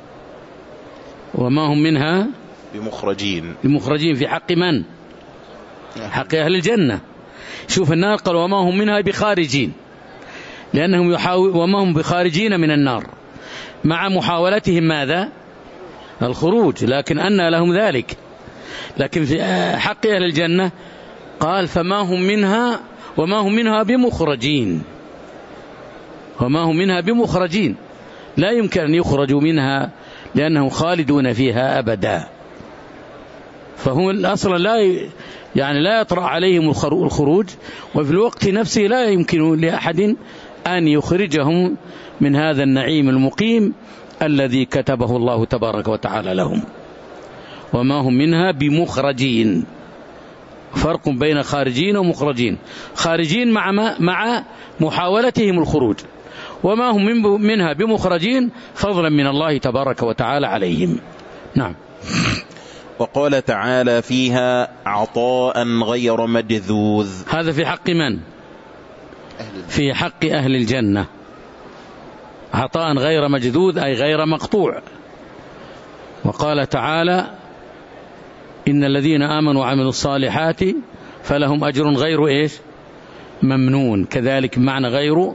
وما هم منها بمخرجين في حق من؟ حق أهل الجنة. شوف النار قال وما هم منها بخارجين، لأنهم وما هم بخارجين من النار، مع محاولتهم ماذا؟ الخروج، لكن أنى لهم ذلك. لكن في حق أهل الجنة قال فما هم منها وما هم منها بمخرجين، وما هم منها بمخرجين، لا يمكن أن يخرجوا منها لأنهم خالدون فيها أبدا. فهم أصلا لا يطرأ عليهم الخروج، وفي الوقت نفسه لا يمكن لأحد أن يخرجهم من هذا النعيم المقيم الذي كتبه الله تبارك وتعالى لهم. وما هم منها بمخرجين، فرق بين خارجين ومخرجين. خارجين مع محاولتهم الخروج، وما هم منها بمخرجين فضلا من الله تبارك وتعالى عليهم. نعم. وقال تعالى فيها عطاء غير مجذوذ، هذا في حق من؟ في حق أهل الجنة. عطاء غير مجذوذ أي غير مقطوع. وقال تعالى إن الذين آمنوا وعملوا الصالحات فلهم أجر غير إيش؟ ممنون. كذلك معنى غير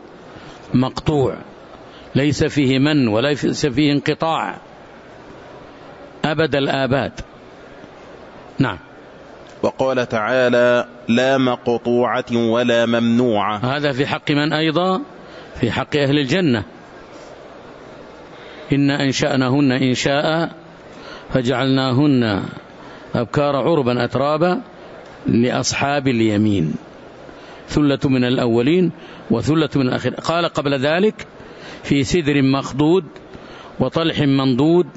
مقطوع، ليس فيه من وليس فيه انقطاع. أبد الآباد. نعم. وقال تعالى لا مقطوعة ولا ممنوعة. هذا في حق من أيضا؟ في حق أهل الجنة. إن أنشأناهن إنشاء فجعلناهن أبكار عربا أترابا لأصحاب اليمين ثلة من الأولين وثلة من الآخرين. قال قبل ذلك في سدر مخضود وطلح منضود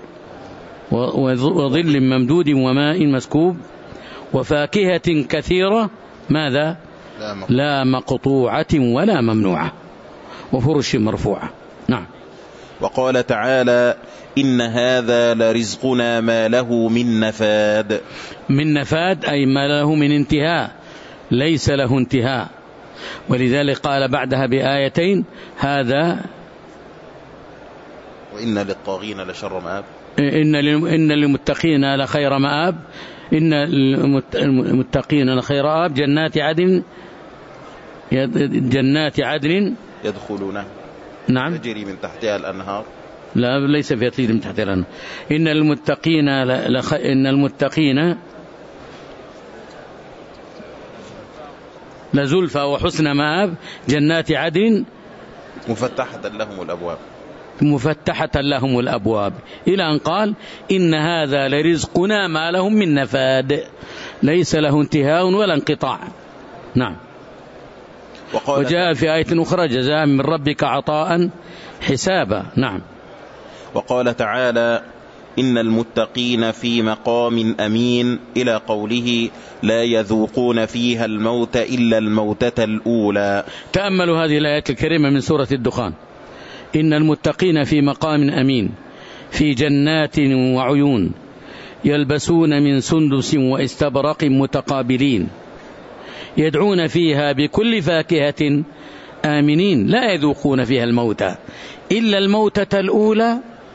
وظل ممدود وماء مسكوب وفاكهة كثيرة. ماذا؟ لا مقطوعة ولا ممنوعة وفرش مرفوعة. نعم. وقال تعالى إن هذا لرزقنا ما له من نفاد. من نفاد أي ما له من انتهاء، ليس له انتهاء. ولذلك قال بعدها بآيتين هذا وإن للطاغين لشر مآب. إن للمتقين لخير مآب. إن المتقين لخير مآب جنات عدن يدخلونها. نعم. تجري من تحتها الأنهار. لا ليس فيها تجري من تحتها الأنهار. إن المتقين لزلفى وحسن مآب جنات عدن مفتحة لهم الأبواب إلى أن قال إن هذا لرزقنا ما لهم من نفاد، ليس له انتهاء ولا انقطاع. نعم. وجاء في آية أخرى جزاء من ربك عطاء حسابا. نعم. وقال تعالى إن المتقين في مقام أمين إلى قوله لا يذوقون فيها الموت إلا الموتة الأولى. تأملوا هذه الآيات الكريمة من سورة الدخان. إن المتقين في مقام أمين في جنات وعيون يلبسون من سندس واستبرق متقابلين يدعون فيها بكل فاكهة آمنين لا يذوقون فيها الموت إلا الموتة الأولى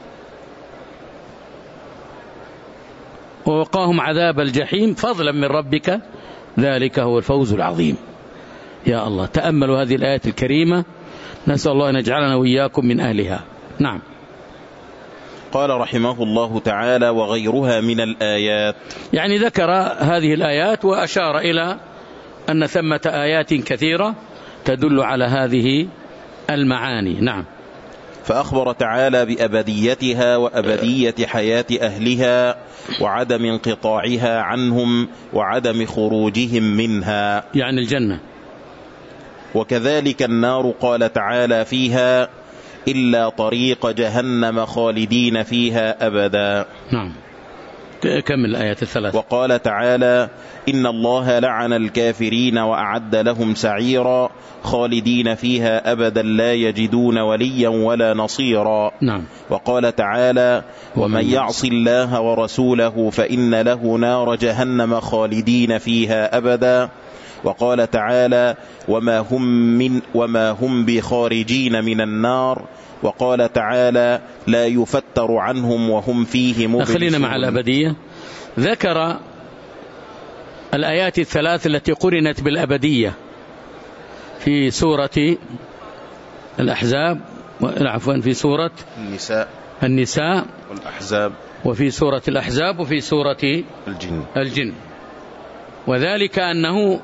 ووقاهم عذاب الجحيم فضلا من ربك ذلك هو الفوز العظيم. يا الله، تأملوا هذه الآيات الكريمة، نسأل الله أن يجعلنا وإياكم من أهلها. نعم. قال رحمه الله تعالى وغيرها من الآيات، يعني ذكر هذه الآيات وأشار إلى أن ثمة آيات كثيرة تدل على هذه المعاني. نعم. فأخبر تعالى بأبديتها وأبدية حياة أهلها وعدم انقطاعها عنهم وعدم خروجهم منها، يعني الجنة. وكذلك النار قال تعالى فيها إلا طريق جهنم خالدين فيها أبدا. نعم. كمل الآيات الثلاث. وقال تعالى إن الله لعن الكافرين وأعد لهم سعيرا خالدين فيها أبدا لا يجدون وليا ولا نصيرا. نعم. وقال تعالى ومن يعص الله ورسوله فإن له نار جهنم خالدين فيها أبدا. وقال تعالى وما هم بخارجين من النار. وقال تعالى لا يفتر عنهم وهم فيه مبلسون. خلينا مع الأبدية. ذكر الآيات الثلاث التي قرنت بالأبدية في سورة الأحزاب، عفوا في سورة النساء والأحزاب، وفي سورة الأحزاب، وفي سورة الجن. وذلك أنه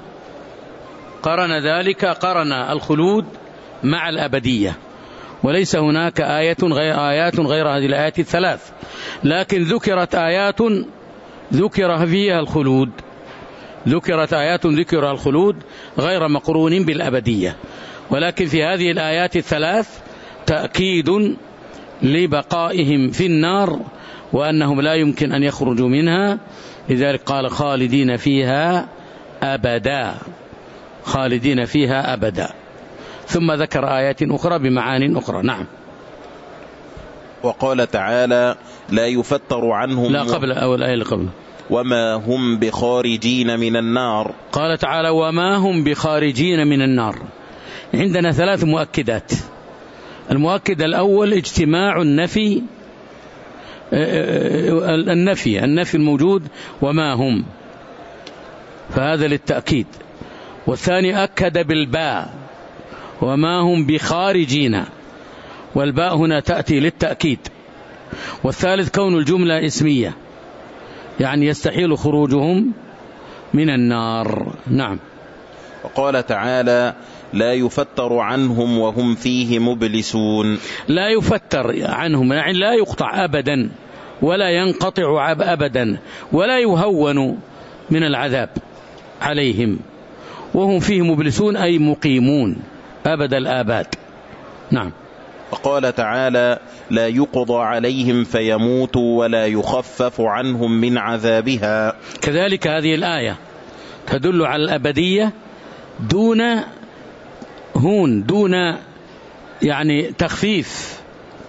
قرن الخلود مع الأبدية، وليس هناك آيات غير هذه الآيات الثلاث، لكن ذكرت آيات ذكر فيها الخلود، ذكرت آيات ذكر الخلود غير مقرون بالأبدية. ولكن في هذه الآيات الثلاث تأكيد لبقائهم في النار وأنهم لا يمكن أن يخرجوا منها، لذلك قال خالدين فيها أبدا، خالدين فيها أبدا. ثم ذكر آيات أخرى بمعان أخرى. نعم. وقال تعالى لا يفتر عنهم، لا قبل أول آية اللي قبل وما هم بخارجين من النار. قال تعالى وما هم بخارجين من النار. عندنا ثلاث مؤكدات. المؤكد الأول اجتماع النفي الموجود وما هم، فهذا للتأكيد. والثاني أكد بالباء وما هم بخارجين، والباء هنا تأتي للتأكيد. والثالث كون الجملة اسمية يعني يستحيل خروجهم من النار. نعم. وقال تعالى لا يفتر عنهم وهم فيه مبلسون. لا يفتر عنهم يعني لا يقطع أبدا ولا ينقطع أبدا ولا يهون من العذاب عليهم وهم فيه مبلسون أي مقيمون أبد الآباد. نعم. وقال تعالى لا يقضى عليهم فيموتوا ولا يخفف عنهم من عذابها. كذلك هذه الآية تدل على الأبدية دون هون، دون يعني تخفيف.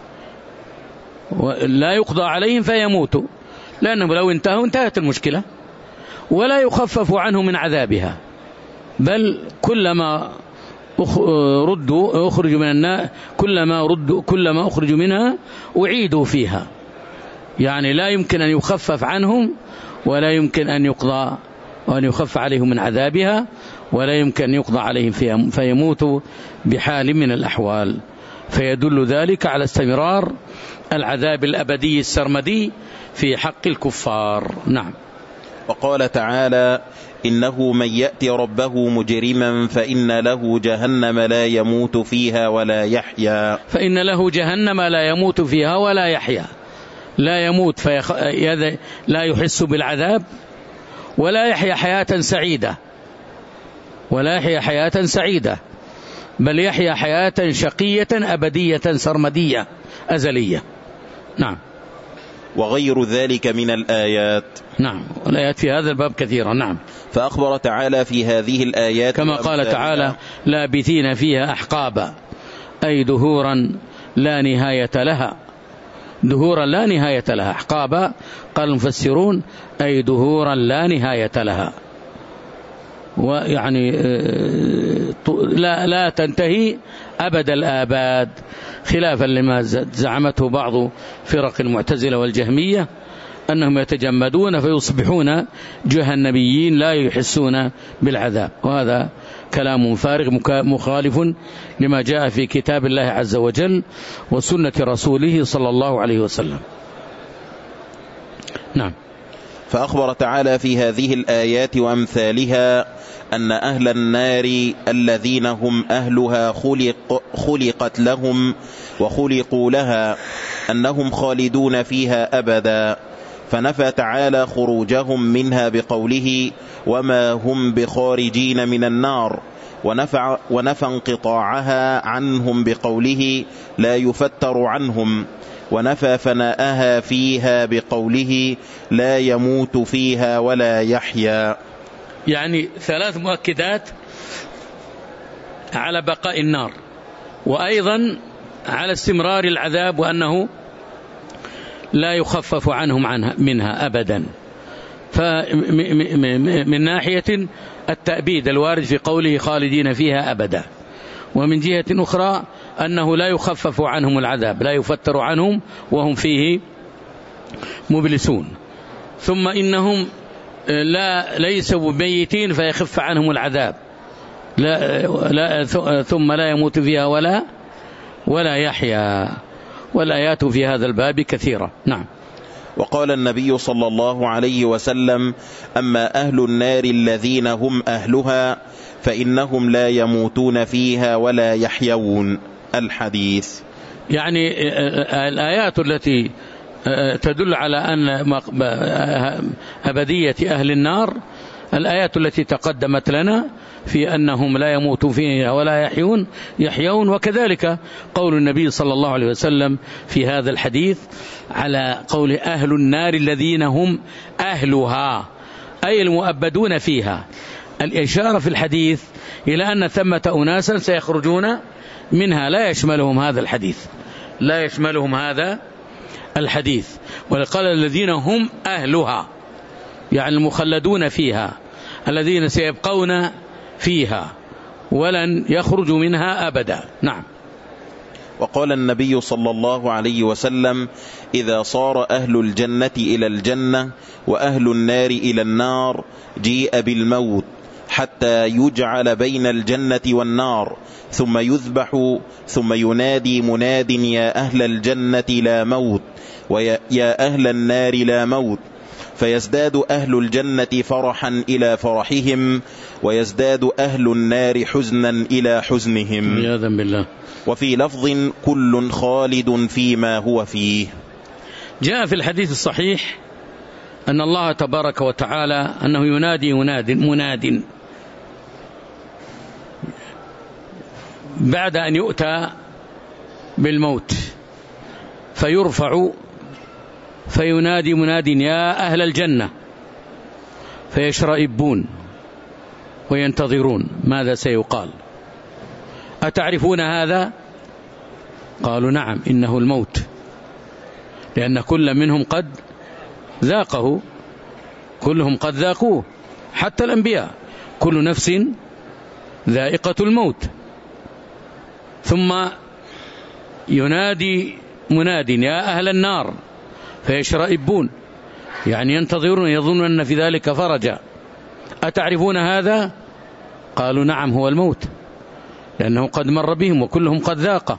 لا يقضى عليهم فيموتوا لأنهم لو انتهوا انتهت المشكلة، ولا يخفف عنهم من عذابها، بل كلما أخرجوا من النار كلما أخرجوا منها أعيدوا فيها. يعني لا يمكن أن يخفف عنهم ولا يمكن أن يقضى وأن يخفف عليهم من عذابها، ولا يمكن أن يقضى عليهم فيموتوا بحال من الأحوال. فيدل ذلك على استمرار العذاب الأبدي السرمدي في حق الكفار. نعم. وقال تعالى إنه من يأتي ربه مجرما فإن له جهنم لا يموت فيها ولا يحيا. فإن له جهنم لا يموت فيها ولا يحيا. لا يموت لا يحس بالعذاب ولا يحيا حياة سعيدة، ولا يحيا حياة سعيدة، بل يحيا حياة شقية أبدية سرمدية أزلية. نعم. وغير ذلك من الآيات. نعم. والآيات في هذا الباب كثيرة. نعم. فأخبر تعالى في هذه الآيات كما قال تعالى لابثين فيها أحقابا أي دهورا لا نهاية لها. دهورا لا نهاية لها. أحقابا قال المفسرون أي دهورا لا نهاية لها، ويعني لا تنتهي أبد الآباد، خلافا لما زعمته بعض فرق المعتزلة والجهمية أنهم يتجمدون فيصبحون جهنميين لا يحسون بالعذاب، وهذا كلام فارغ مخالف لما جاء في كتاب الله عز وجل وسنة رسوله صلى الله عليه وسلم. نعم. فأخبر تعالى في هذه الآيات وأمثالها أن أهل النار الذين هم أهلها خلقت لهم وخلقوا لها أنهم خالدون فيها أبدا، فنفى تعالى خروجهم منها بقوله وما هم بخارجين من النار، ونفى انقطاعها عنهم بقوله لا يفتر عنهم، ونفى فناءها فيها بقوله لا يموت فيها ولا يحيا. يعني ثلاث مؤكدات على بقاء النار، وأيضا على استمرار العذاب وأنه لا يخفف عنهم منها أبدا. فمن ناحية التأبيد الوارد في قوله خالدين فيها أبدا، ومن جهة أخرى أنه لا يخفف عنهم العذاب، لا يفتر عنهم وهم فيه مبلسون. ثم إنهم ليسوا ميتين فيخف عنهم العذاب، ثم لا يموت فيها ولا يحيا. والآيات في هذا الباب كثيرة. نعم. وقال النبي صلى الله عليه وسلم أما أهل النار الذين هم أهلها فإنهم لا يموتون فيها ولا يحيون. الحديث. يعني الآيات التي تدل على أن أبدية أهل النار الآيات التي تقدمت لنا في أنهم لا يموتون فيها ولا يحيون، وكذلك قول النبي صلى الله عليه وسلم في هذا الحديث على قول أهل النار الذين هم أهلها أي المؤبدون فيها. الإشارة في الحديث إلى أن ثمة أناسا سيخرجون منها لا يشملهم هذا الحديث، ولقال الذين هم أهلها يعني المخلدون فيها الذين سيبقون فيها ولن يخرجوا منها أبدا. نعم. وقال النبي صلى الله عليه وسلم إذا صار أهل الجنة إلى الجنة وأهل النار إلى النار جيء بالموت حتى يجعل بين الجنة والنار ثم يذبح ثم ينادي مناد يا أهل الجنة لا موت ويا أهل النار لا موت، فيزداد أهل الجنة فرحا إلى فرحهم، ويزداد أهل النار حزنا إلى حزنهم. عياذا بالله. وفي لفظ كل خالد فيما هو فيه. جاء في الحديث الصحيح أن الله تبارك وتعالى أنه ينادي مناد بعد أن يؤتى بالموت فيرفع، فينادي مناد يا أهل الجنة، فيشرئبون وينتظرون ماذا سيقال. أتعرفون هذا؟ قالوا نعم إنه الموت، لأن كل منهم قد ذاقه، كلهم قد ذاقوه، حتى الأنبياء كل نفس ذائقة الموت. ثم ينادي مناد يا أهل النار، فيشرئبون يعني ينتظرون يظنون أن في ذلك فرجا. أتعرفون هذا؟ قالوا نعم هو الموت، لأنه قد مر بهم وكلهم قد ذاق.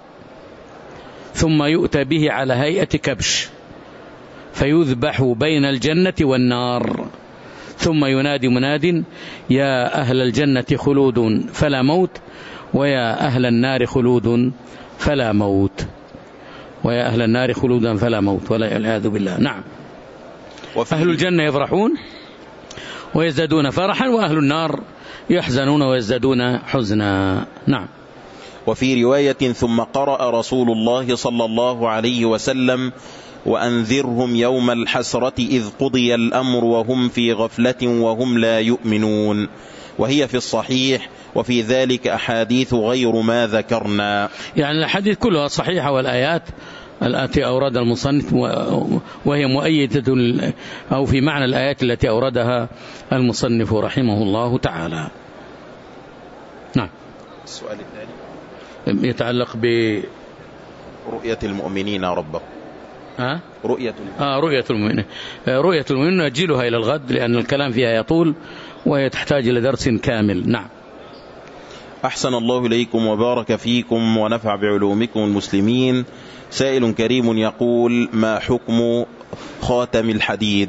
ثم يؤتى به على هيئة كبش فيذبح بين الجنة والنار، ثم ينادي مناد يا أهل الجنة خلود فلا موت، ويا أهل النار خلود فلا موت، ويا أهل النار خلودا فلا موت، والعياذ بالله. نعم. أهل الجنة يفرحون ويزدادون فرحا، وأهل النار يحزنون ويزدادون حزنا. نعم. وفي رواية ثم قرأ رسول الله صلى الله عليه وسلم وأنذرهم يوم الحسرة إذ قضي الأمر وهم في غفلة وهم لا يؤمنون، وهي في الصحيح، وفي ذلك أحاديث غير ما ذكرنا. يعني الحديث كلها صحيحة، والآيات التي أورد المصنف وهي مؤيدة أو في معنى الآيات التي أوردها المصنف رحمه الله تعالى. نعم. السؤال الثاني يتعلق برؤية المؤمنين ربهم. رؤية المؤمنين. رؤية المؤمنين نأجلها إلى الغد لأن الكلام فيها يطول وهي تحتاج إلى درس كامل. نعم. أحسن الله إليكم وبارك فيكم ونفع بعلومكم المسلمين. سائل كريم يقول ما حكم خاتم الحديد؟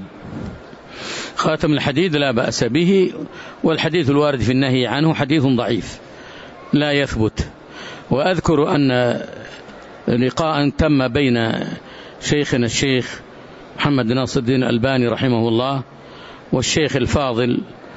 خاتم الحديد لا بأس به، والحديث الوارد في النهي عنه حديث ضعيف لا يثبت. وأذكر أن لقاء تم بين شيخنا الشيخ محمد ناصر الدين الألباني رحمه الله والشيخ الفاضل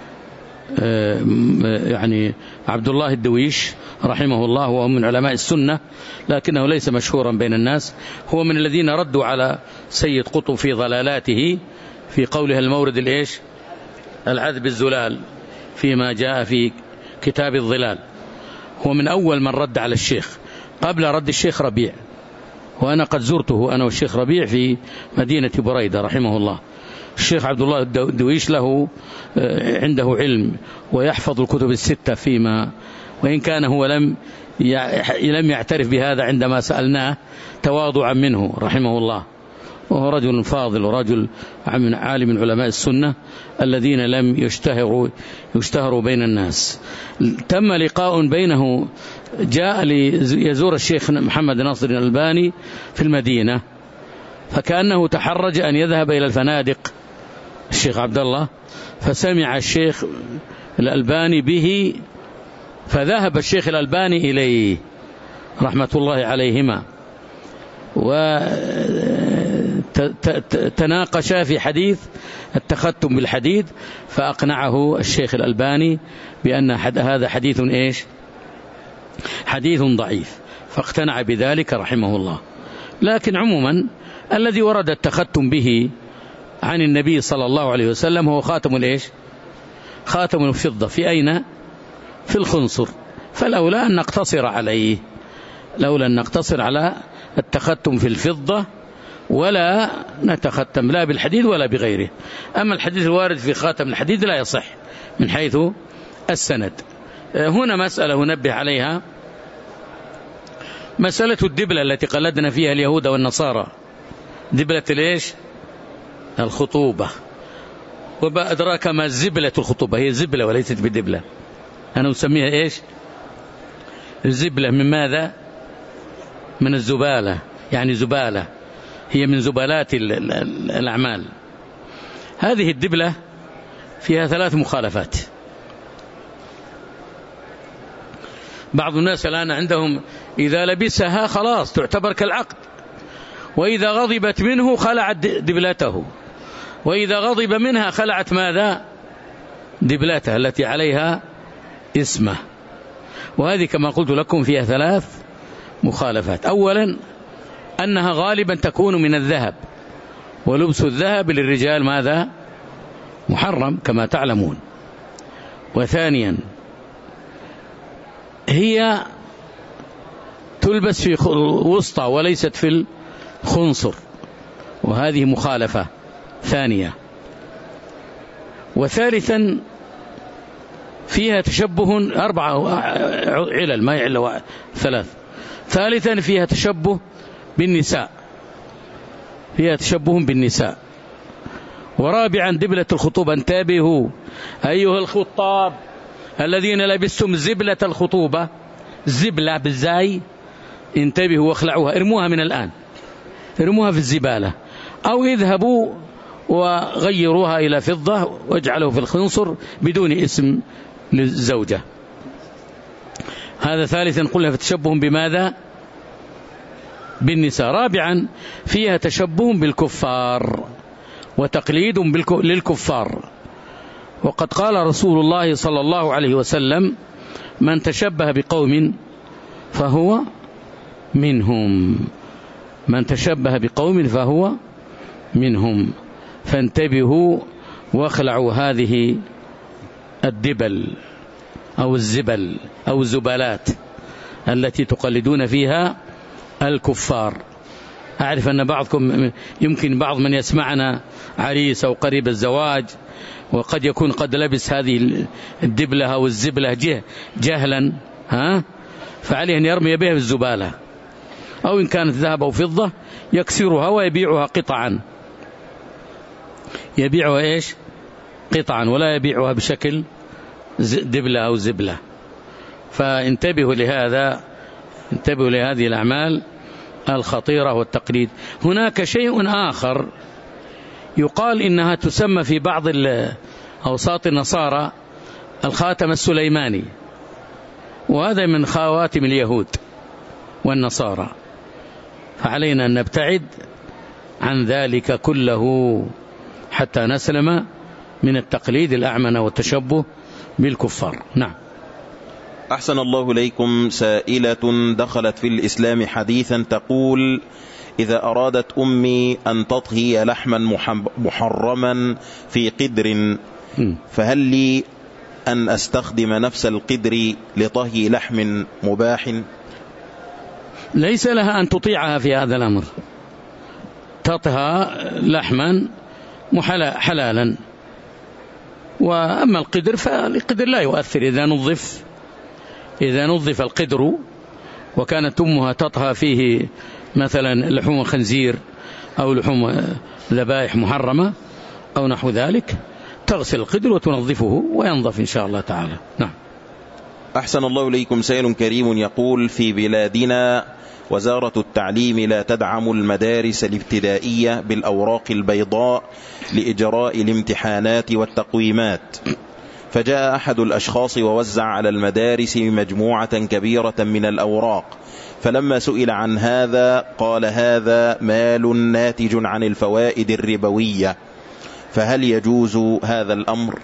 يعني عبد الله الدويش رحمه الله، هو من علماء السنة لكنه ليس مشهورا بين الناس. هو من الذين ردوا على سيد قطب في ضلالاته في قولها المورد الإيش العذب الزلال فيما جاء في كتاب الظلال. هو من أول من رد على الشيخ قبل رد الشيخ ربيع، وأنا قد زرته أنا والشيخ ربيع في مدينة بريدة رحمه الله. الشيخ عبد الله الدويش له عنده علم ويحفظ الكتب الستة فيما، وإن كان هو لم يعترف بهذا عندما سألناه تواضعا منه رحمه الله، وهو رجل فاضل ورجل عالم من علماء السنة الذين لم يشتهروا بين الناس. تم لقاء بينه، جاء ليزور الشيخ محمد ناصر الألباني في المدينة، فكأنه تحرج أن يذهب إلى الفنادق الشيخ عبد الله، فسمع الشيخ الألباني به فذهب الشيخ الألباني إليه رحمة الله عليهما، وتناقشا في حديث التختم بالحديد، فأقنعه الشيخ الألباني بأن هذا حديث إيش حديث ضعيف، فاقتنع بذلك رحمه الله. لكن عموما الذي ورد التختم به عن النبي صلى الله عليه وسلم هو خاتم الإيش خاتم الفضة. في أين؟ في الخنصر، فلولا أن نقتصر عليه، لولا أن نقتصر على التختم في الفضة ولا نتختم لا بالحديد ولا بغيره. أما الحديث الوارد في خاتم الحديد لا يصح من حيث السند. هنا مسألة ننبه عليها، مسألة الدبلة التي قلدنا فيها اليهود والنصارى، دبلة الإيش الخطوبة. وما أدراك ما زبلة الخطوبة؟ هي زبلة وليست بدبلة، أنا أسميها إيش الزبلة. من ماذا؟ من الزبالة، يعني زبالة، هي من زبالات الأعمال. هذه الدبلة فيها 3 مخالفات. بعض الناس الآن عندهم إذا لبسها خلاص تعتبر كالعقد، وإذا غضبت منه خلعت دبلته، وإذا غضب منها خلعت ماذا؟ دبلتها التي عليها اسمه. وهذه كما قلت لكم فيها 3 مخالفات. أولا أنها غالبا تكون من الذهب، ولبس الذهب للرجال ماذا؟ محرم كما تعلمون. وثانيا هي تلبس في وسطى وليست في الخنصر، وهذه مخالفة ثانية. وثالثا فيها تشبه 4 علل، ما يعل 3. ثالثا فيها تشبه بالنساء، فيها تشبه بالنساء. ورابعا دبلة الخطوبة. انتبهوا أيها الخطاب الذين لبستم زبلة الخطوبة، زبلة بالزاي، انتبهوا واخلعوها، ارموها من الآن، ارموها في الزبالة، أو اذهبوا وغيروها إلى فضة واجعلوا في الخنصر بدون اسم للزوجة. هذا ثالثا قلنا في تشبه بماذا؟ بالنساء. رابعا فيها تشبه بالكفار وتقليد للكفار، وقد قال رسول الله صلى الله عليه وسلم: من تشبه بقوم فهو منهم، من تشبه بقوم فهو منهم. فانتبهوا واخلعوا هذه الدبل أو الزبل أو الزبالات التي تقلدون فيها الكفار. أعرف أن بعضكم يمكن بعض من يسمعنا عريس أو قريب الزواج، وقد يكون قد لبس هذه الدبلة أو الزبلة جهلا، فعليه أن يرمي بها بالزبالة، أو إن كانت ذهب أو فضة يكسرها ويبيعها قطعا، يبيعها إيش؟ قطعا، ولا يبيعها بشكل دبلة أو زبلة. فانتبهوا لهذا، انتبهوا لهذه الأعمال الخطيرة والتقليد. هناك شيء آخر يقال إنها تسمى في بعض أوساط النصارى الخاتم السليماني، وهذا من خواتم اليهود والنصارى، فعلينا أن نبتعد عن ذلك كله حتى نسلم من التقليد الأعمى والتشبه بالكفار. نعم. أحسن الله إليكم. سائلة دخلت في الإسلام حديثا تقول: إذا أرادت أمي أن تطهي لحما محرما في قدر، فهل لي أن أستخدم نفس القدر لطهي لحم مباح؟ ليس لها أن تطيعها في هذا الأمر، تطهى لحما حلالا. وأما القدر فالقدر لا يؤثر إذا نظف القدر وكانت أمها تطهى فيه مثلا لحوم خنزير أو لحوم ذبائح محرمة أو نحو ذلك، تغسل القدر وتنظفه وينظف إن شاء الله تعالى. نعم. أحسن الله إليكم. سائل كريم يقول: في بلادنا وزارة التعليم لا تدعم المدارس الابتدائية بالأوراق البيضاء لإجراء الامتحانات والتقويمات، فجاء أحد الأشخاص ووزع على المدارس مجموعة كبيرة من الأوراق، فلما سئل عن هذا قال: هذا مال ناتج عن الفوائد الربوية، فهل يجوز هذا الأمر؟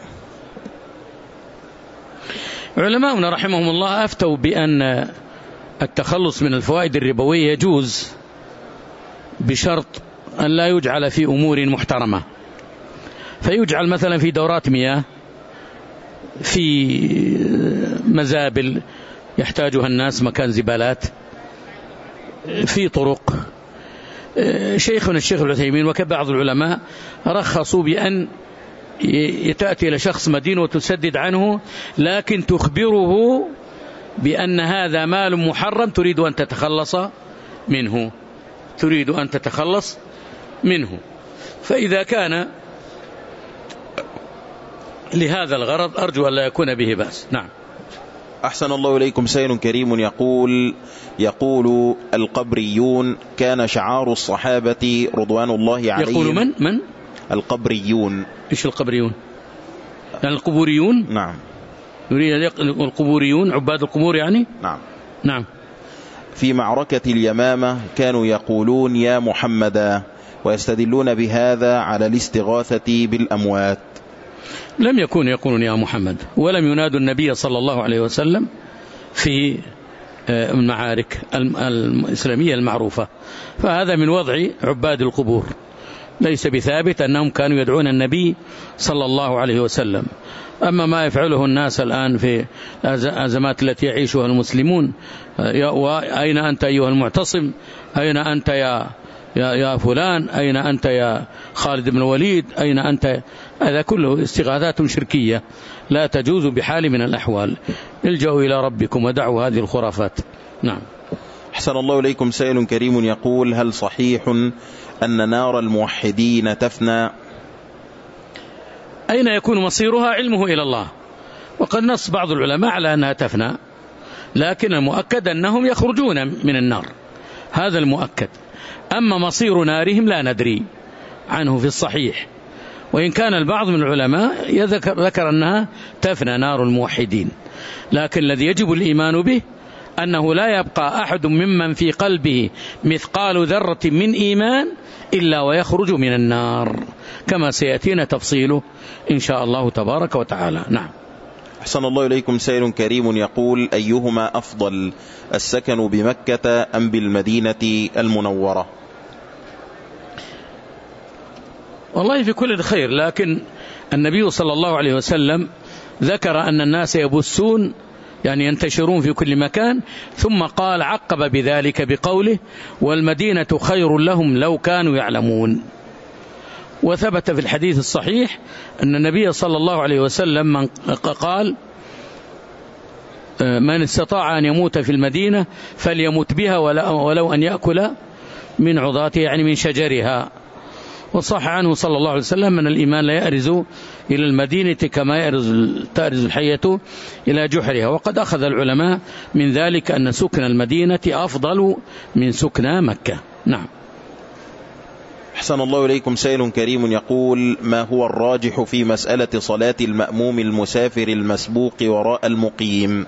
علماؤنا رحمهم الله أفتوا بأن التخلص من الفوائد الربوية يجوز بشرط أن لا يجعل في أمور محترمة، فيجعل مثلا في دورات مياه، في مزابل يحتاجها الناس، مكان زبالات، في طرق. شيخنا الشيخ العثيمين وكبعض العلماء رخصوا بأن تأتي إلى شخص مدين وتسدد عنه، لكن تخبره بأن هذا مال محرم تريد أن تتخلص منه، فإذا كان لهذا الغرض أرجو أن لا يكون به بأس. نعم. أحسن الله إليكم. سائل كريم يقول القبريون كان شعار الصحابة رضوان الله عليهم. يقول من؟ القبريون. إيش القبريون؟ يعني القبوريون؟ نعم. يريد القبوريون عباد القبور يعني؟ نعم. نعم. في معركة اليمامة كانوا يقولون يا محمدا، ويستدلون بهذا على الاستغاثة بالأموات. لم يكونوا يقولون يا محمد، ولم ينادوا النبي صلى الله عليه وسلم في المعارك الإسلامية المعروفة، فهذا من وضع عباد القبور، ليس بثابت أنهم كانوا يدعون النبي صلى الله عليه وسلم. أما ما يفعله الناس الآن في الأزمات التي يعيشها المسلمون، أين أنت أيها المعتصم، أين أنت يا فلان، أين أنت يا خالد بن الوليد، أين أنت، هذا كله استغاثات شركية لا تجوز بحال من الأحوال. الجأوا إلى ربكم ودعوا هذه الخرافات. نعم. أحسن الله إليكم. سائل كريم يقول: هل صحيح أن نار الموحدين تفنى؟ أين يكون مصيرها؟ علمه إلى الله، وقد نص بعض العلماء على أنها تفنى، لكن المؤكد أنهم يخرجون من النار، هذا المؤكد. أما مصير نارهم لا ندري عنه في الصحيح، وإن كان البعض من العلماء ذكر أنها تفنى نار الموحدين، لكن الذي يجب الإيمان به أنه لا يبقى أحد ممن في قلبه مثقال ذرة من إيمان إلا ويخرج من النار، كما سيأتينا تفصيله إن شاء الله تبارك وتعالى. نعم. أحسن الله إليكم. سائل كريم يقول: أيهما أفضل، السكن بمكة أم بالمدينة المنورة؟ والله في كل خير، لكن النبي صلى الله عليه وسلم ذكر أن الناس يبثون، يعني ينتشرون في كل مكان، ثم قال عقب بذلك بقوله: والمدينة خير لهم لو كانوا يعلمون. وثبت في الحديث الصحيح أن النبي صلى الله عليه وسلم قال: من استطاع أن يموت في المدينة فليموت بها ولو أن يأكل من عضاتها، يعني من شجرها. وصح عنه صلى الله عليه وسلم أن الإيمان لا يأرز إلى المدينة كما تأرز الحية إلى جحرها. وقد أخذ العلماء من ذلك أن سكن المدينة أفضل من سكن مكة. نعم. أحسن الله إليكم. سائل كريم يقول: ما هو الراجح في مسألة صلاة المأموم المسافر المسبوق وراء المقيم؟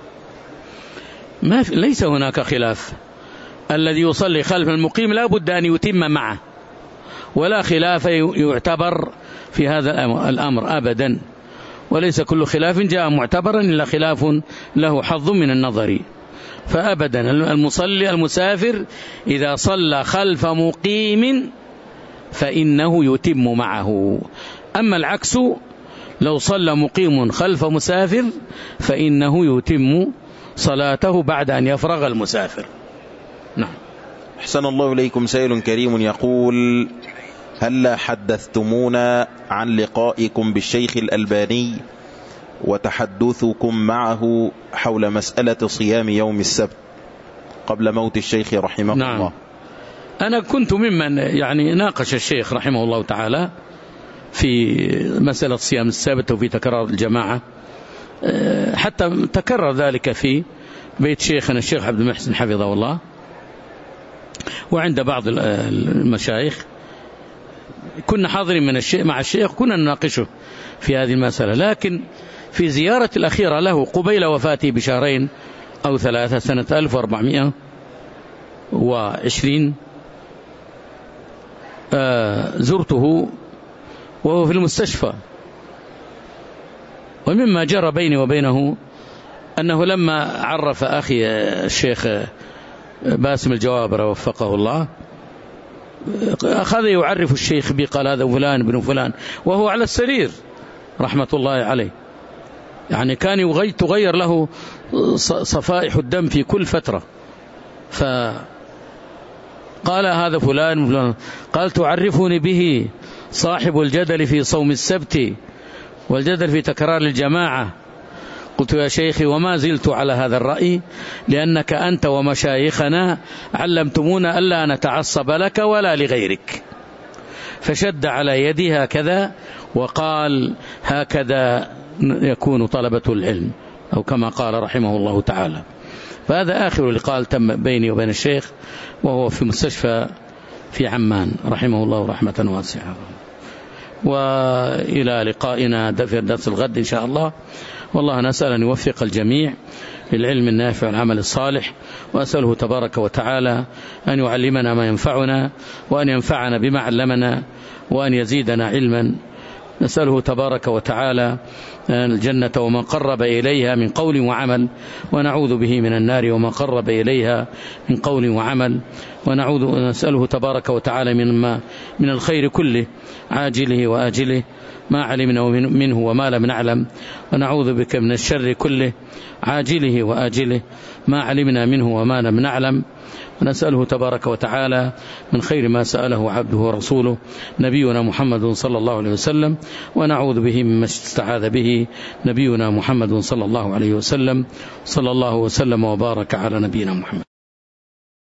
ليس هناك خلاف، الذي يصلي خلف المقيم لا بد أن يتم معه، ولا خلاف يعتبر في هذا الأمر أبدا، وليس كل خلاف جاء معتبرا إلا خلاف له حظ من النظر. فأبدا المصلي المسافر إذا صلى خلف مقيم فإنه يتم معه، أما العكس لو صلى مقيم خلف مسافر فإنه يتم صلاته بعد أن يفرغ المسافر. نعم. أحسن الله إليكم. سائل كريم يقول: هل حدثتمونا عن لقائكم بالشيخ الألباني وتحدثكم معه حول مسألة صيام يوم السبت قبل موت الشيخ رحمه الله؟ أنا كنت ممن يعني ناقش الشيخ رحمه الله تعالى في مسألة صيام السبت وفي تكرار الجماعة، حتى تكرر ذلك في بيت شيخنا الشيخ عبد المحسن حفظه الله، وعند بعض المشايخ كنا حاضرين مع الشيخ، كنا نناقشه في هذه المسألة. لكن في زيارة الأخيرة له قبيل وفاته بشهرين أو ثلاثة سنة 1420 زرته وهو في المستشفى، ومما جرى بيني وبينه أنه لما عرف أخي الشيخ باسم الجوابرة وفقه الله أخذ يعرف الشيخ بي، قال هذا فلان بن فلان، وهو على السرير رحمة الله عليه، يعني كان تغير له صفائح الدم في كل فترة، فقال هذا فلان. قال: تعرفني به صاحب الجدل في صوم السبت والجدل في تكرار الجماعة. قلت: يا شيخي وما زلت على هذا الرأي، لأنك أنت ومشايخنا علمتمونا ألا نتعصب لك ولا لغيرك. فشد على يدي هكذا وقال: هكذا يكون طلبة العلم، أو كما قال رحمه الله تعالى. فهذا آخر لقاء تم بيني وبين الشيخ وهو في مستشفى في عمان رحمه الله رحمة واسعة. وإلى لقائنا في درس الغد إن شاء الله. والله نسأل أن يوفق الجميع للعلم النافع والعمل الصالح، وأسأله تبارك وتعالى أن يعلمنا ما ينفعنا، وأن ينفعنا بما علمنا، وأن يزيدنا علما. نسأله تبارك وتعالى الجنة وما قرب إليها من قول وعمل، ونعوذ به من النار وما قرب إليها من قول وعمل. ونسأله تبارك وتعالى من الخير كله عاجله وآجله ما علمنا منه وما لم نعلم، ونعوذ بك من الشر كله عاجله وآجله ما علمنا منه وما لم نعلم. ونسأله تبارك وتعالى من خير ما سأله عبده ورسوله نبينا محمد صلى الله عليه وسلم، ونعوذ به مما استعاذ به نبينا محمد صلى الله عليه وسلم. صلى الله وسلم وبارك على نبينا محمد.